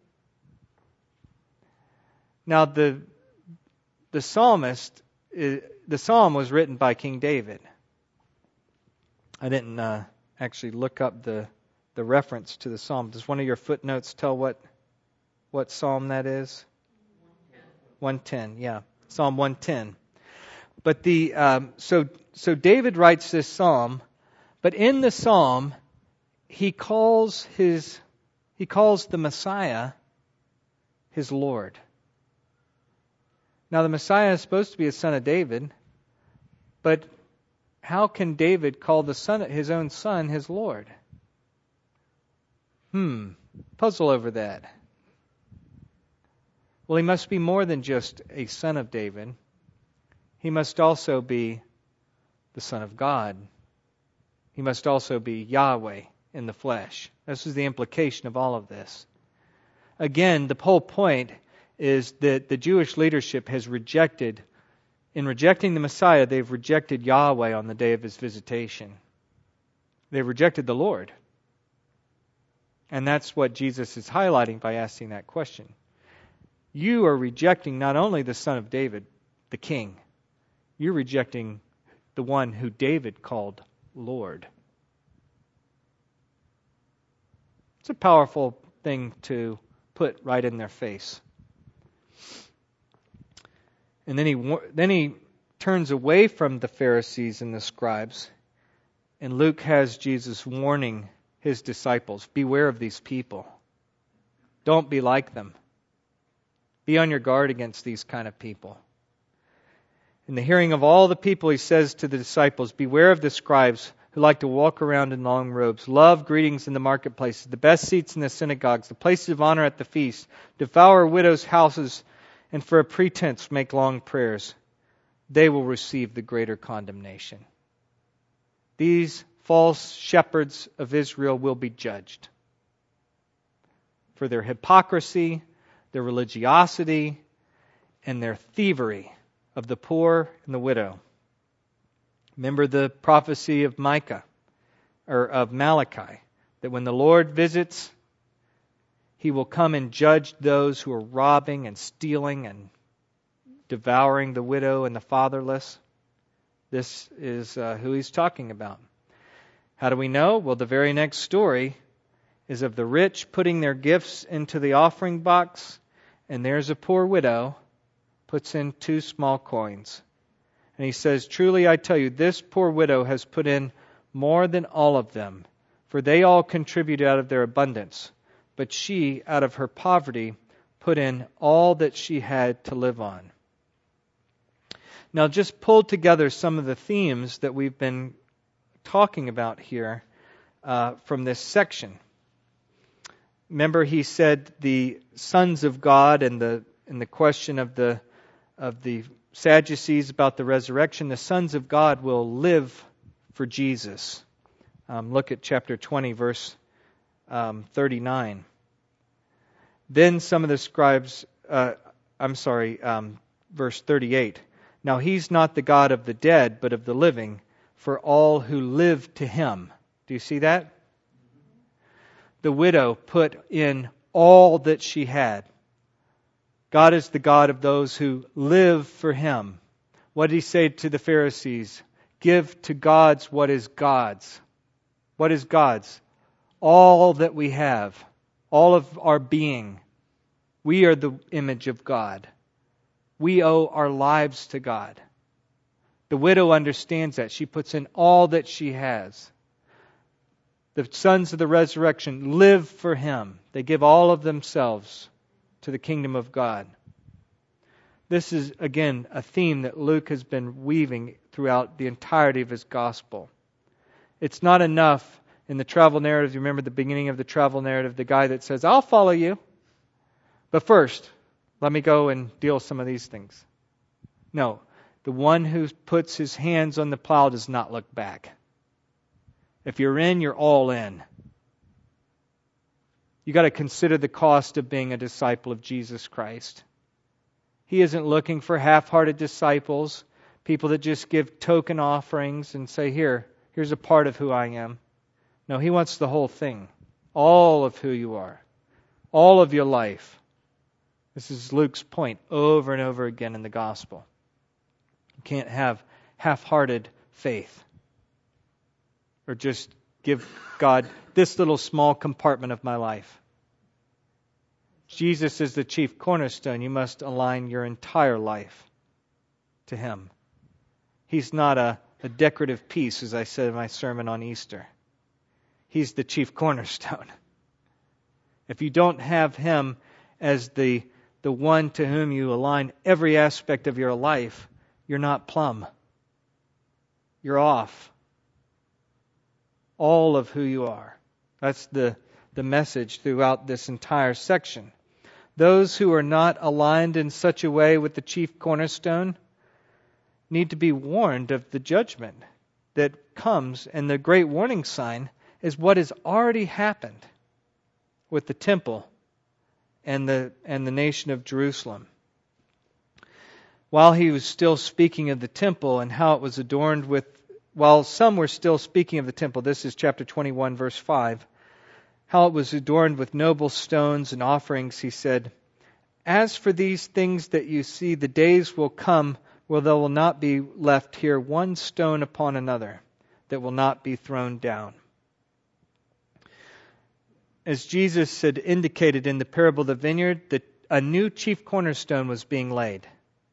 Now the the psalmist, the psalm was written by King David. I didn't uh, actually look up the the reference to the psalm. Does one of your footnotes tell what what psalm that is? one ten, yeah, Psalm one ten. But the um, so so David writes this psalm, but in the psalm he calls his he calls the Messiah his Lord. Now the Messiah is supposed to be a son of David, but how can David call the son his own son his Lord? Hmm, puzzle over that. Well, he must be more than just a son of David. He must also be the Son of God. He must also be Yahweh in the flesh. This is the implication of all of this. Again, the whole point is that the Jewish leadership has rejected, in rejecting the Messiah, they've rejected Yahweh on the day of his visitation. They've rejected the Lord. And that's what Jesus is highlighting by asking that question. You are rejecting not only the Son of David, the King, you're rejecting the one who David called Lord. It's a powerful thing to put right in their face. And then he then he turns away from the Pharisees and the scribes, and Luke has Jesus warning his disciples, beware of these people. Don't be like them. Be on your guard against these kind of people. In the hearing of all the people, he says to the disciples, beware of the scribes who like to walk around in long robes, love greetings in the marketplaces, the best seats in the synagogues, the places of honor at the feast, devour widows' houses, and for a pretense make long prayers. They will receive the greater condemnation. These false shepherds of Israel will be judged for their hypocrisy, their religiosity, and their thievery of the poor and the widow. Remember the prophecy of Micah, or of Malachi, that when the Lord visits, he will come and judge those who are robbing and stealing and devouring the widow and the fatherless. This is uh, who he's talking about. How do we know? Well, the very next story is of the rich putting their gifts into the offering box, and there's a poor widow puts in two small coins, And he says, "Truly I tell you, this poor widow has put in more than all of them, for they all contributed out of their abundance. But she, out of her poverty, put in all that she had to live on." Now, just pull together some of the themes that we've been talking about here uh, from this section. Remember, he said the sons of God and the and the question of the of the Sadducees about the resurrection. The sons of God will live for Jesus. Um, look at chapter twenty, verse um, thirty-nine. Then some of the scribes, uh, I'm sorry, um, verse thirty-eight. "Now he's not the God of the dead, but of the living, for all who live to him." Do you see that? The widow put in all that she had. God is the God of those who live for him. What did he say to the Pharisees? Give to God's what is God's. What is God's? All that we have. All of our being. We are the image of God. We owe our lives to God. The widow understands that. She puts in all that she has. The sons of the resurrection live for him. They give all of themselves to the kingdom of God. This is, again, a theme that Luke has been weaving throughout the entirety of his gospel. It's not enough in the travel narrative. You remember the beginning of the travel narrative, the guy that says, "I'll follow you. But first, let me go and deal with some of these things." No, the one who puts his hands on the plow does not look back. If you're in, you're all in. You got to consider the cost of being a disciple of Jesus Christ. He isn't looking for half-hearted disciples, people that just give token offerings and say, "Here, here's a part of who I am." No, he wants the whole thing, all of who you are, all of your life. This is Luke's point over and over again in the gospel. You can't have half-hearted faith or just give God this little small compartment of my life. Jesus is the chief cornerstone. You must align your entire life to him. He's not a, a decorative piece, as I said in my sermon on Easter. He's the chief cornerstone. If you don't have him as the, the one to whom you align every aspect of your life, you're not plumb. You're off. All of who you are. That's the, the message throughout this entire section. Those who are not aligned in such a way with the chief cornerstone need to be warned of the judgment that comes. And the great warning sign is what has already happened with the temple and the and the nation of Jerusalem. While he was still speaking of the temple and how it was adorned with, while some were still speaking of the temple, this is chapter twenty-one, verse five, how it was adorned with noble stones and offerings, he said, "As for these things that you see, the days will come where there will not be left here one stone upon another that will not be thrown down." As Jesus had indicated in the parable of the vineyard, that a new chief cornerstone was being laid.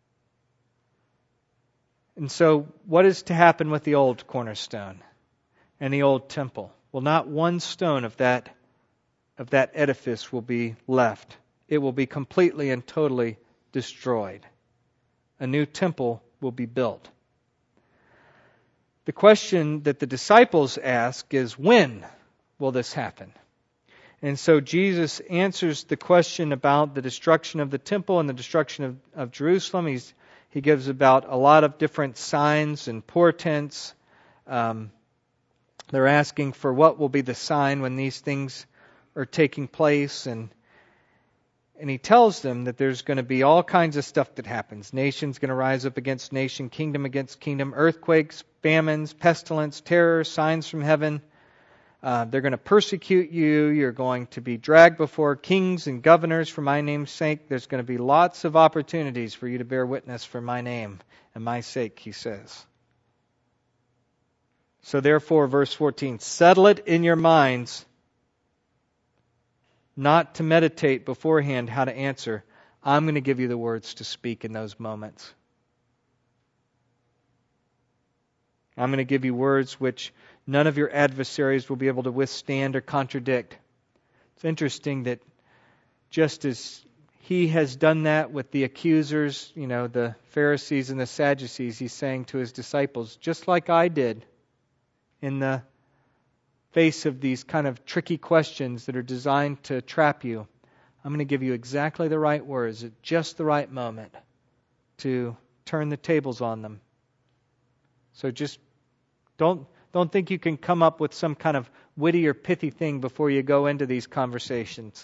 And so, what is to happen with the old cornerstone and the old temple? Well, not one stone of that of that edifice will be left. It will be completely and totally destroyed. A new temple will be built. The question that the disciples ask is, when will this happen? And so Jesus answers the question about the destruction of the temple and the destruction of, of Jerusalem. He's He gives about a lot of different signs and portents. Um, they're asking for what will be the sign when these things are taking place. And and he tells them that there's going to be all kinds of stuff that happens. Nation's going to rise up against nation, kingdom against kingdom, earthquakes, famines, pestilence, terror, signs from heaven. Uh, they're going to persecute you. You're going to be dragged before kings and governors for my name's sake. There's going to be lots of opportunities for you to bear witness for my name and my sake, he says. So therefore, verse fourteen, settle it in your minds not to meditate beforehand how to answer. I'm going to give you the words to speak in those moments. I'm going to give you words which none of your adversaries will be able to withstand or contradict. It's interesting that just as he has done that with the accusers, you know, the Pharisees and the Sadducees, he's saying to his disciples, just like I did in the face of these kind of tricky questions that are designed to trap you, I'm going to give you exactly the right words at just the right moment to turn the tables on them. So just don't don't think you can come up with some kind of witty or pithy thing before you go into these conversations.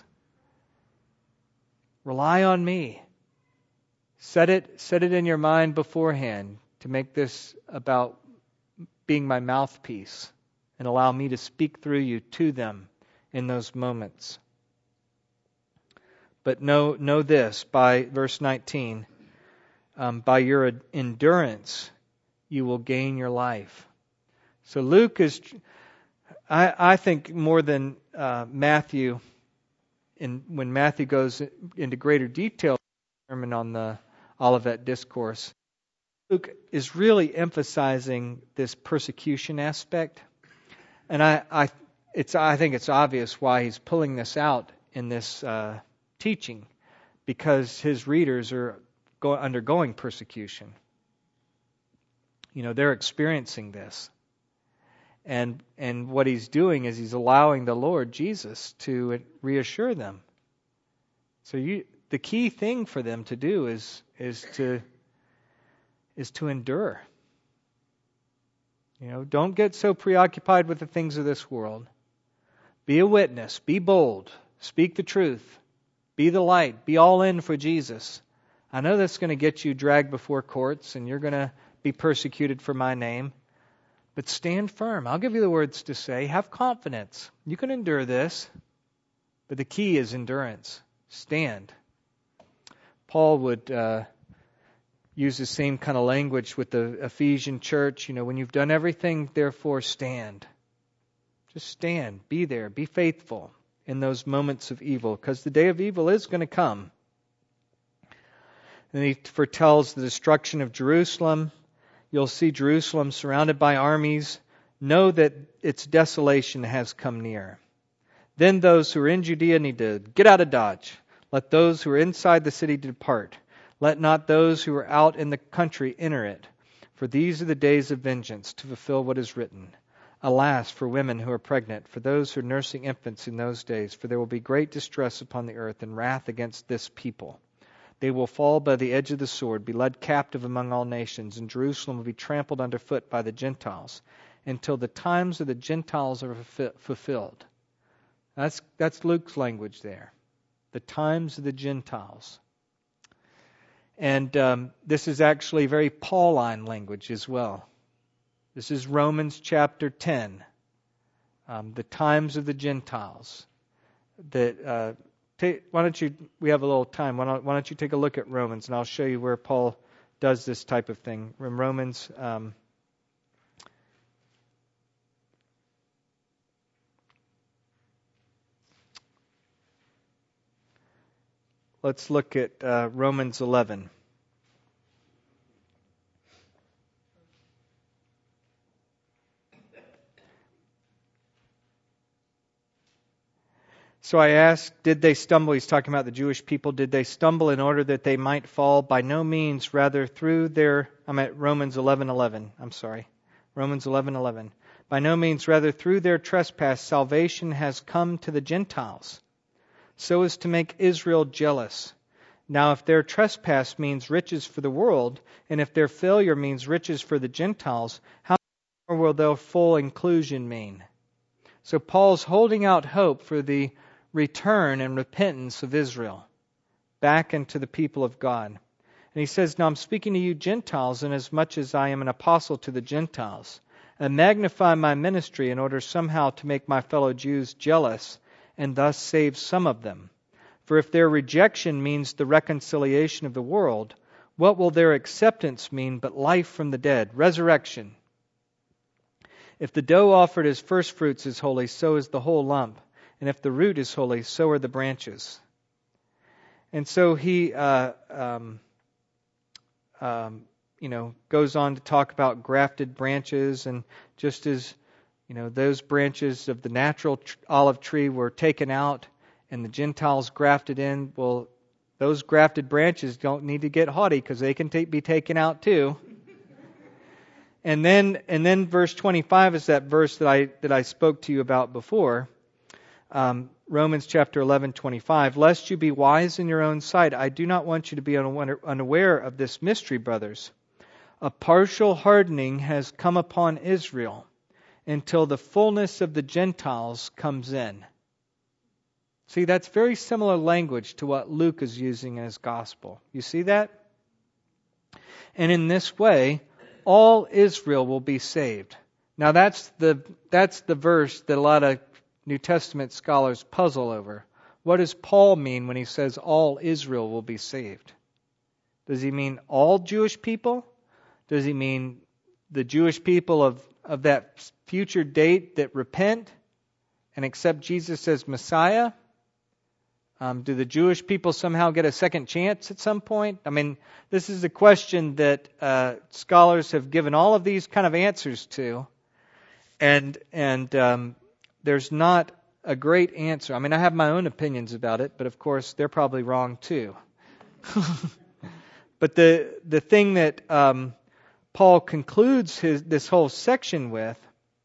Rely on me. Set it set it in your mind beforehand to make this about being my mouthpiece and allow me to speak through you to them in those moments. But know know this, by verse nineteen, um, by your endurance you will gain your life. So Luke is, I, I think more than uh, Matthew, in, when Matthew goes into greater detail sermon on the Olivet Discourse, Luke is really emphasizing this persecution aspect. And I, I, it's, I think it's obvious why he's pulling this out in this uh, teaching, because his readers are go, undergoing persecution. You know, they're experiencing this. And and what he's doing is he's allowing the Lord Jesus to reassure them. So you, the key thing for them to do is is to is to endure. You know, don't get so preoccupied with the things of this world. Be a witness. Be bold. Speak the truth. Be the light. Be all in for Jesus. I know that's going to get you dragged before courts, and you're going to be persecuted for my name. But stand firm. I'll give you the words to say. Have confidence. You can endure this. But the key is endurance. Stand. Paul would uh, use the same kind of language with the Ephesian church. You know, when you've done everything, therefore stand. Just stand. Be there. Be faithful in those moments of evil, because the day of evil is going to come. And he foretells the destruction of Jerusalem. You'll see Jerusalem surrounded by armies. Know that its desolation has come near. Then those who are in Judea need to get out of Dodge. Let those who are inside the city depart. Let not those who are out in the country enter it. For these are the days of vengeance, to fulfill what is written. Alas, for women who are pregnant, for those who are nursing infants in those days, for there will be great distress upon the earth and wrath against this people. They will fall by the edge of the sword, be led captive among all nations, and Jerusalem will be trampled underfoot by the Gentiles, until the times of the Gentiles are fulfilled. That's, that's Luke's language there. The times of the Gentiles. And um, this is actually very Pauline language as well. This is Romans chapter ten. Um, the times of the Gentiles. That... Uh, Take, why don't you, we have a little time, why don't, why don't you take a look at Romans, and I'll show you where Paul does this type of thing. In Romans, um, let's look at uh, Romans eleven. So I asked, did they stumble? He's talking about the Jewish people. Did they stumble in order that they might fall? By no means, rather through their, I'm at Romans eleven eleven. I'm sorry. Romans eleven eleven. By no means, rather through their trespass, salvation has come to the Gentiles, so as to make Israel jealous. Now, if their trespass means riches for the world, and if their failure means riches for the Gentiles, how much more will their full inclusion mean? So Paul's holding out hope for the return and repentance of Israel back into the people of God. And he says, now I'm speaking to you Gentiles, inasmuch as I am an apostle to the Gentiles, and magnify my ministry in order somehow to make my fellow Jews jealous, and thus save some of them. For if their rejection means the reconciliation of the world, what will their acceptance mean but life from the dead, resurrection? If the dough offered as first fruits is holy, so is the whole lump. And if the root is holy, so are the branches. And so he, uh, um, um, you know, goes on to talk about grafted branches, and just as, you know, those branches of the natural tr- olive tree were taken out and the Gentiles grafted in, well, those grafted branches don't need to get haughty because they can ta- be taken out too. And then, and then verse twenty-five is that verse that I that I spoke to you about before. Um, Romans chapter eleven, twenty-five. Lest you be wise in your own sight, I do not want you to be unaware of this mystery, brothers. A partial hardening has come upon Israel until the fullness of the Gentiles comes in. See, that's very similar language to what Luke is using in his gospel. You see that? And in this way, all Israel will be saved. Now that's the that's the verse that a lot of New Testament scholars puzzle over. What does Paul mean when he says all Israel will be saved? Does he mean all Jewish people? Does he mean the Jewish people of, of that future date that repent and accept Jesus as Messiah? Um, do the Jewish people somehow get a second chance at some point? I mean, this is a question that uh, scholars have given all of these kind of answers to, and and um, there's not a great answer. I mean, I have my own opinions about it, but of course they're probably wrong too. But the the thing that um, Paul concludes his this whole section with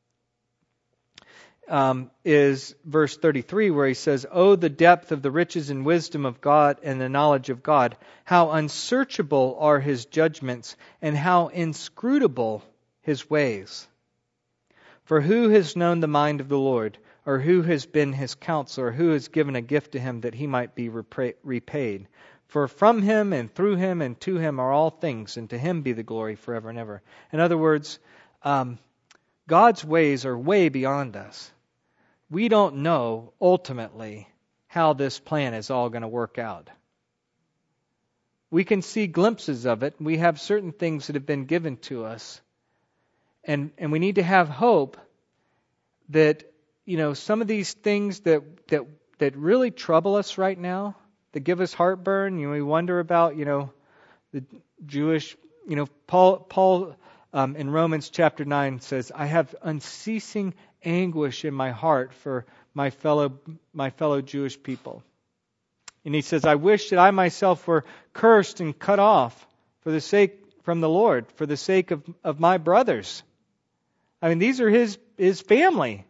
Um, is verse thirty-three, where he says, "Oh, the depth of the riches and wisdom of God and the knowledge of God! How unsearchable are His judgments, and how inscrutable His ways! For who has known the mind of the Lord, or who has been His counselor, who has given a gift to Him that He might be repay- repaid? For from Him and through Him and to Him are all things, and to Him be the glory forever and ever." In other words, um, God's ways are way beyond us. We don't know ultimately how this plan is all going to work out. We can see glimpses of it. We have certain things that have been given to us. And and we need to have hope that, you know, some of these things that that that really trouble us right now, that give us heartburn, you know, we wonder about, you know, the Jewish, you know, Paul Paul um, in Romans chapter nine says, "I have unceasing anguish in my heart for my fellow my fellow Jewish people." And he says, "I wish that I myself were cursed and cut off for the sake from the Lord, for the sake of, of my brothers." I mean, these are his his family.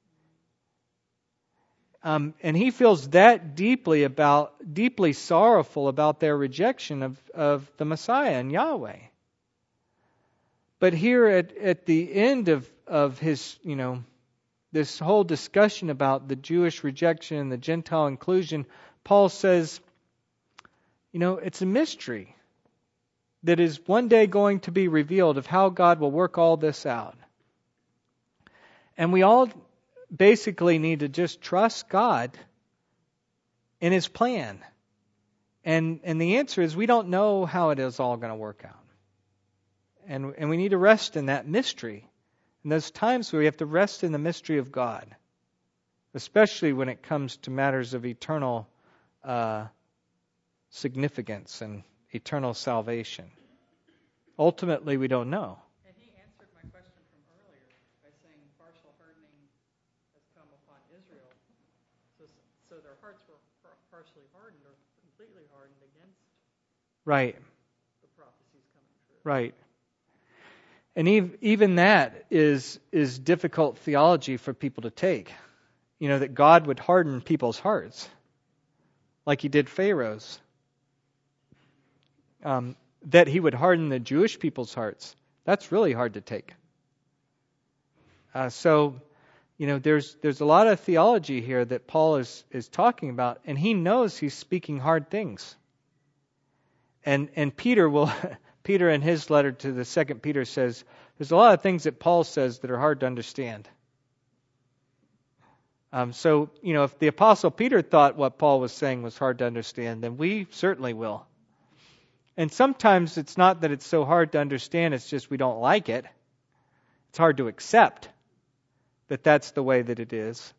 Um, and he feels that deeply about deeply sorrowful about their rejection of, of the Messiah and Yahweh. But here at, at the end of, of his, you know, this whole discussion about the Jewish rejection and the Gentile inclusion, Paul says, you know, it's a mystery that is one day going to be revealed of how God will work all this out. And we all basically need to just trust God in His plan. And and the answer is we don't know how it is all going to work out. And and we need to rest in that mystery. And there's times where we have to rest in the mystery of God, especially when it comes to matters of eternal uh, significance and eternal salvation. Ultimately, we don't know. And he answered my question from earlier by saying partial hardening has come upon Israel. So, so their hearts were partially hardened or completely hardened against Right. the prophecies coming true. Right. And even that is is difficult theology for people to take. You know, that God would harden people's hearts like He did Pharaoh's. Um, that He would harden the Jewish people's hearts. That's really hard to take. Uh, so, you know, there's there's a lot of theology here that Paul is, is talking about, and he knows he's speaking hard things. And and Peter will... Peter in his letter to the Second Peter says, there's a lot of things that Paul says that are hard to understand. Um, so, you know, if the Apostle Peter thought what Paul was saying was hard to understand, then we certainly will. And sometimes it's not that it's so hard to understand, it's just we don't like it. It's hard to accept that that's the way that it is.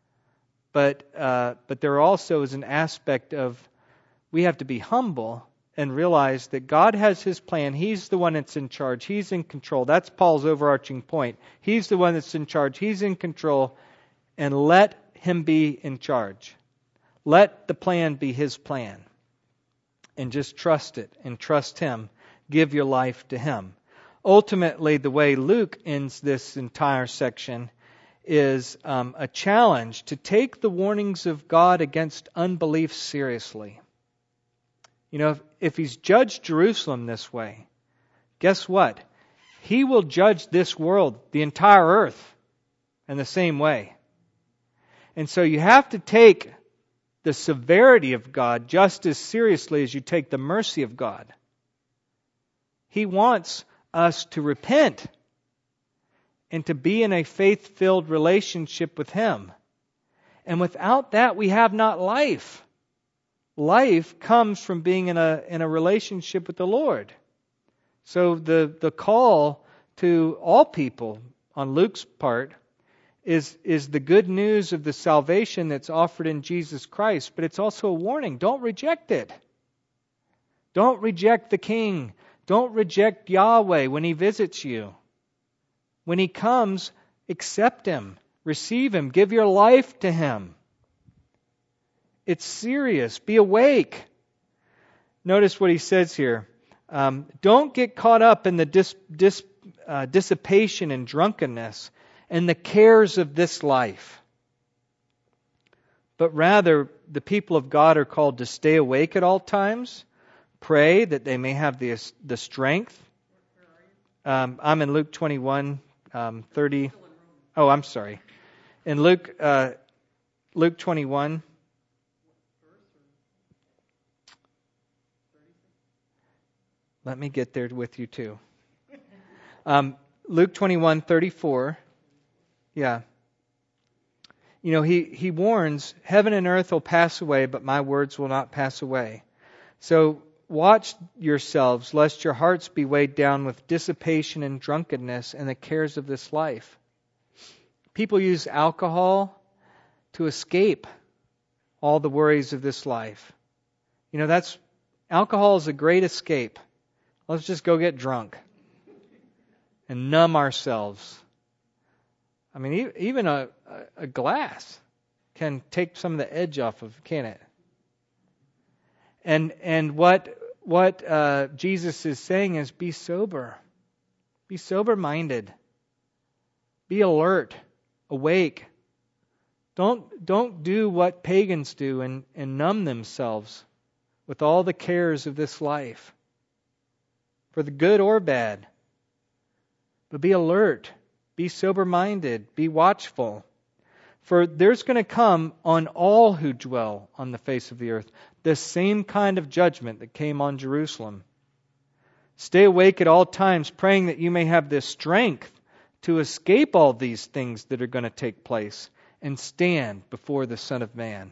But uh, but there also is an aspect of we have to be humble and realize that God has His plan. He's the one that's in charge. He's in control. That's Paul's overarching point. He's the one that's in charge. He's in control. And let Him be in charge. Let the plan be His plan. And just trust it and trust Him. Give your life to Him. Ultimately, the way Luke ends this entire section is um, a challenge to take the warnings of God against unbelief seriously. You know, if, if He's judged Jerusalem this way, guess what? He will judge this world, the entire earth, in the same way. And so you have to take the severity of God just as seriously as you take the mercy of God. He wants us to repent and to be in a faith-filled relationship with Him. And without that, we have not life. Life comes from being in a in a relationship with the Lord. So the, the call to all people on Luke's part is, is the good news of the salvation that's offered in Jesus Christ, but it's also a warning. Don't reject it. Don't reject the King. Don't reject Yahweh when He visits you. When He comes, accept Him. Receive Him. Give your life to Him. It's serious. Be awake. Notice what he says here. Um, don't get caught up in the dis, dis, uh, dissipation and drunkenness and the cares of this life. But rather, the people of God are called to stay awake at all times. Pray that they may have the, the strength. Um, I'm in Luke twenty-one, um, thirty. Oh, I'm sorry. In Luke, uh, Luke twenty-one. Let me get there with you too. Um, Luke twenty-one, thirty-four. Yeah. You know, he, he warns, heaven and earth will pass away, but my words will not pass away. So watch yourselves, lest your hearts be weighed down with dissipation and drunkenness and the cares of this life. People use alcohol to escape all the worries of this life. You know, that's alcohol is a great escape. Let's just go get drunk and numb ourselves. I mean, even a, a glass can take some of the edge off of, can it? And and what what uh, Jesus is saying is, be sober, be sober-minded, be alert, awake. Don't don't do what pagans do and, and numb themselves with all the cares of this life, for the good or bad. But be alert, be sober-minded, be watchful. For there's going to come on all who dwell on the face of the earth the same kind of judgment that came on Jerusalem. Stay awake at all times, praying that you may have the strength to escape all these things that are going to take place and stand before the Son of Man.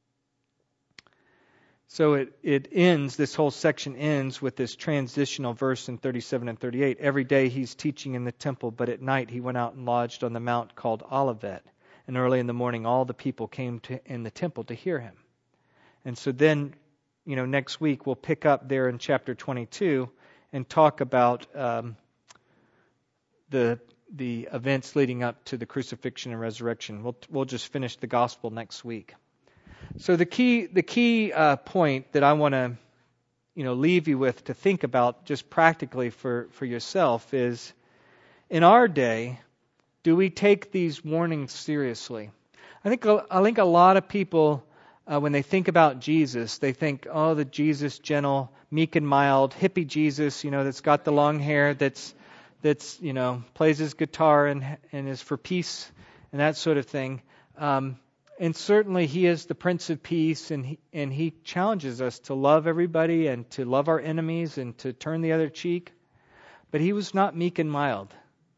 So it, it ends, this whole section ends with this transitional verse in thirty-seven and thirty-eight. Every day he's teaching in the temple, but at night he went out and lodged on the mount called Olivet. And early in the morning all the people came to in the temple to hear him. And so then, you know, next week we'll pick up there in chapter twenty-two and talk about um, the the events leading up to the crucifixion and resurrection. We'll we'll just finish the gospel next week. So the key the key uh, point that I want to, you know, leave you with to think about just practically for, for yourself is, in our day, do we take these warnings seriously? I think I think a lot of people, uh, when they think about Jesus, they think, oh, the Jesus, gentle, meek and mild, hippie Jesus, you know, that's got the long hair, that's that's you know plays his guitar and and is for peace and that sort of thing. Um, And certainly He is the Prince of Peace, and he, and He challenges us to love everybody and to love our enemies and to turn the other cheek. But He was not meek and mild.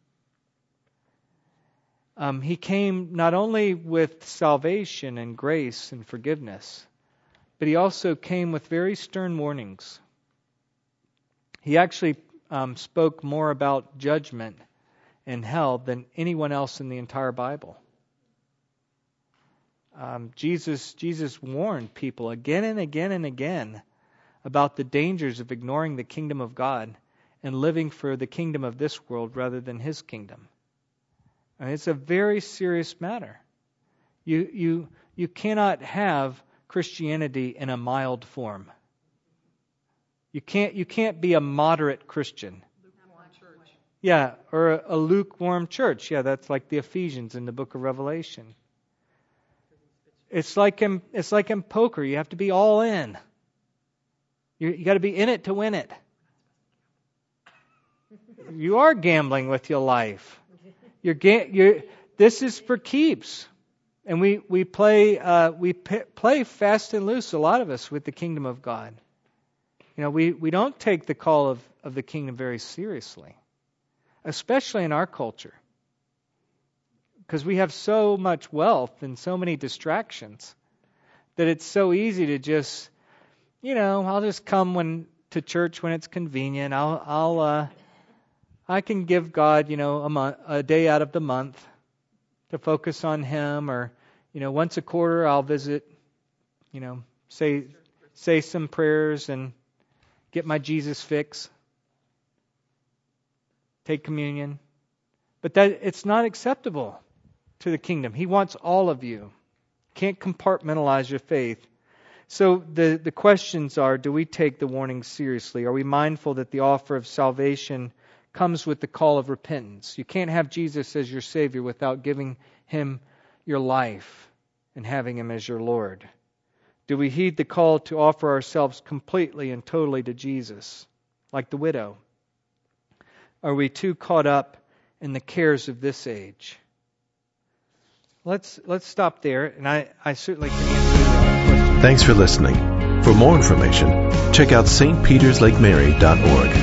Um, he came not only with salvation and grace and forgiveness, but He also came with very stern warnings. He actually um, spoke more about judgment and hell than anyone else in the entire Bible. Um, Jesus, Jesus warned people again and again and again about the dangers of ignoring the kingdom of God and living for the kingdom of this world rather than His kingdom. And it's a very serious matter. You, you, you cannot have Christianity in a mild form. You can't, you can't be a moderate Christian. Yeah, or a, a lukewarm church. Yeah, that's like the Ephesians in the book of Revelation. It's like in, it's like in poker. You have to be all in. You, you got to be in it to win it. You are gambling with your life. You're, ga- you're this is for keeps, and we we play uh, we p- play fast and loose. A lot of us with the kingdom of God. You know, we, we don't take the call of, of the kingdom very seriously, especially in our culture, because we have so much wealth and so many distractions that it's so easy to just, you know, I'll just come when to church when it's convenient. I'll I'll uh, I can give God, you know, a month, a day out of the month to focus on Him, or you know, once a quarter I'll visit, you know, say say some prayers and get my Jesus fix. Take communion. But that it's not acceptable to the kingdom. He wants all of you. Can't compartmentalize your faith. So the, the questions are, do we take the warning seriously? Are we mindful that the offer of salvation comes with the call of repentance? You can't have Jesus as your Savior without giving Him your life and having Him as your Lord. Do we heed the call to offer ourselves completely and totally to Jesus, like the widow? Are we too caught up in the cares of this age? Let's let's stop there, and I, I certainly can answer your question. Thanks for listening. For more information, check out S T Peters Lake Mary dot org.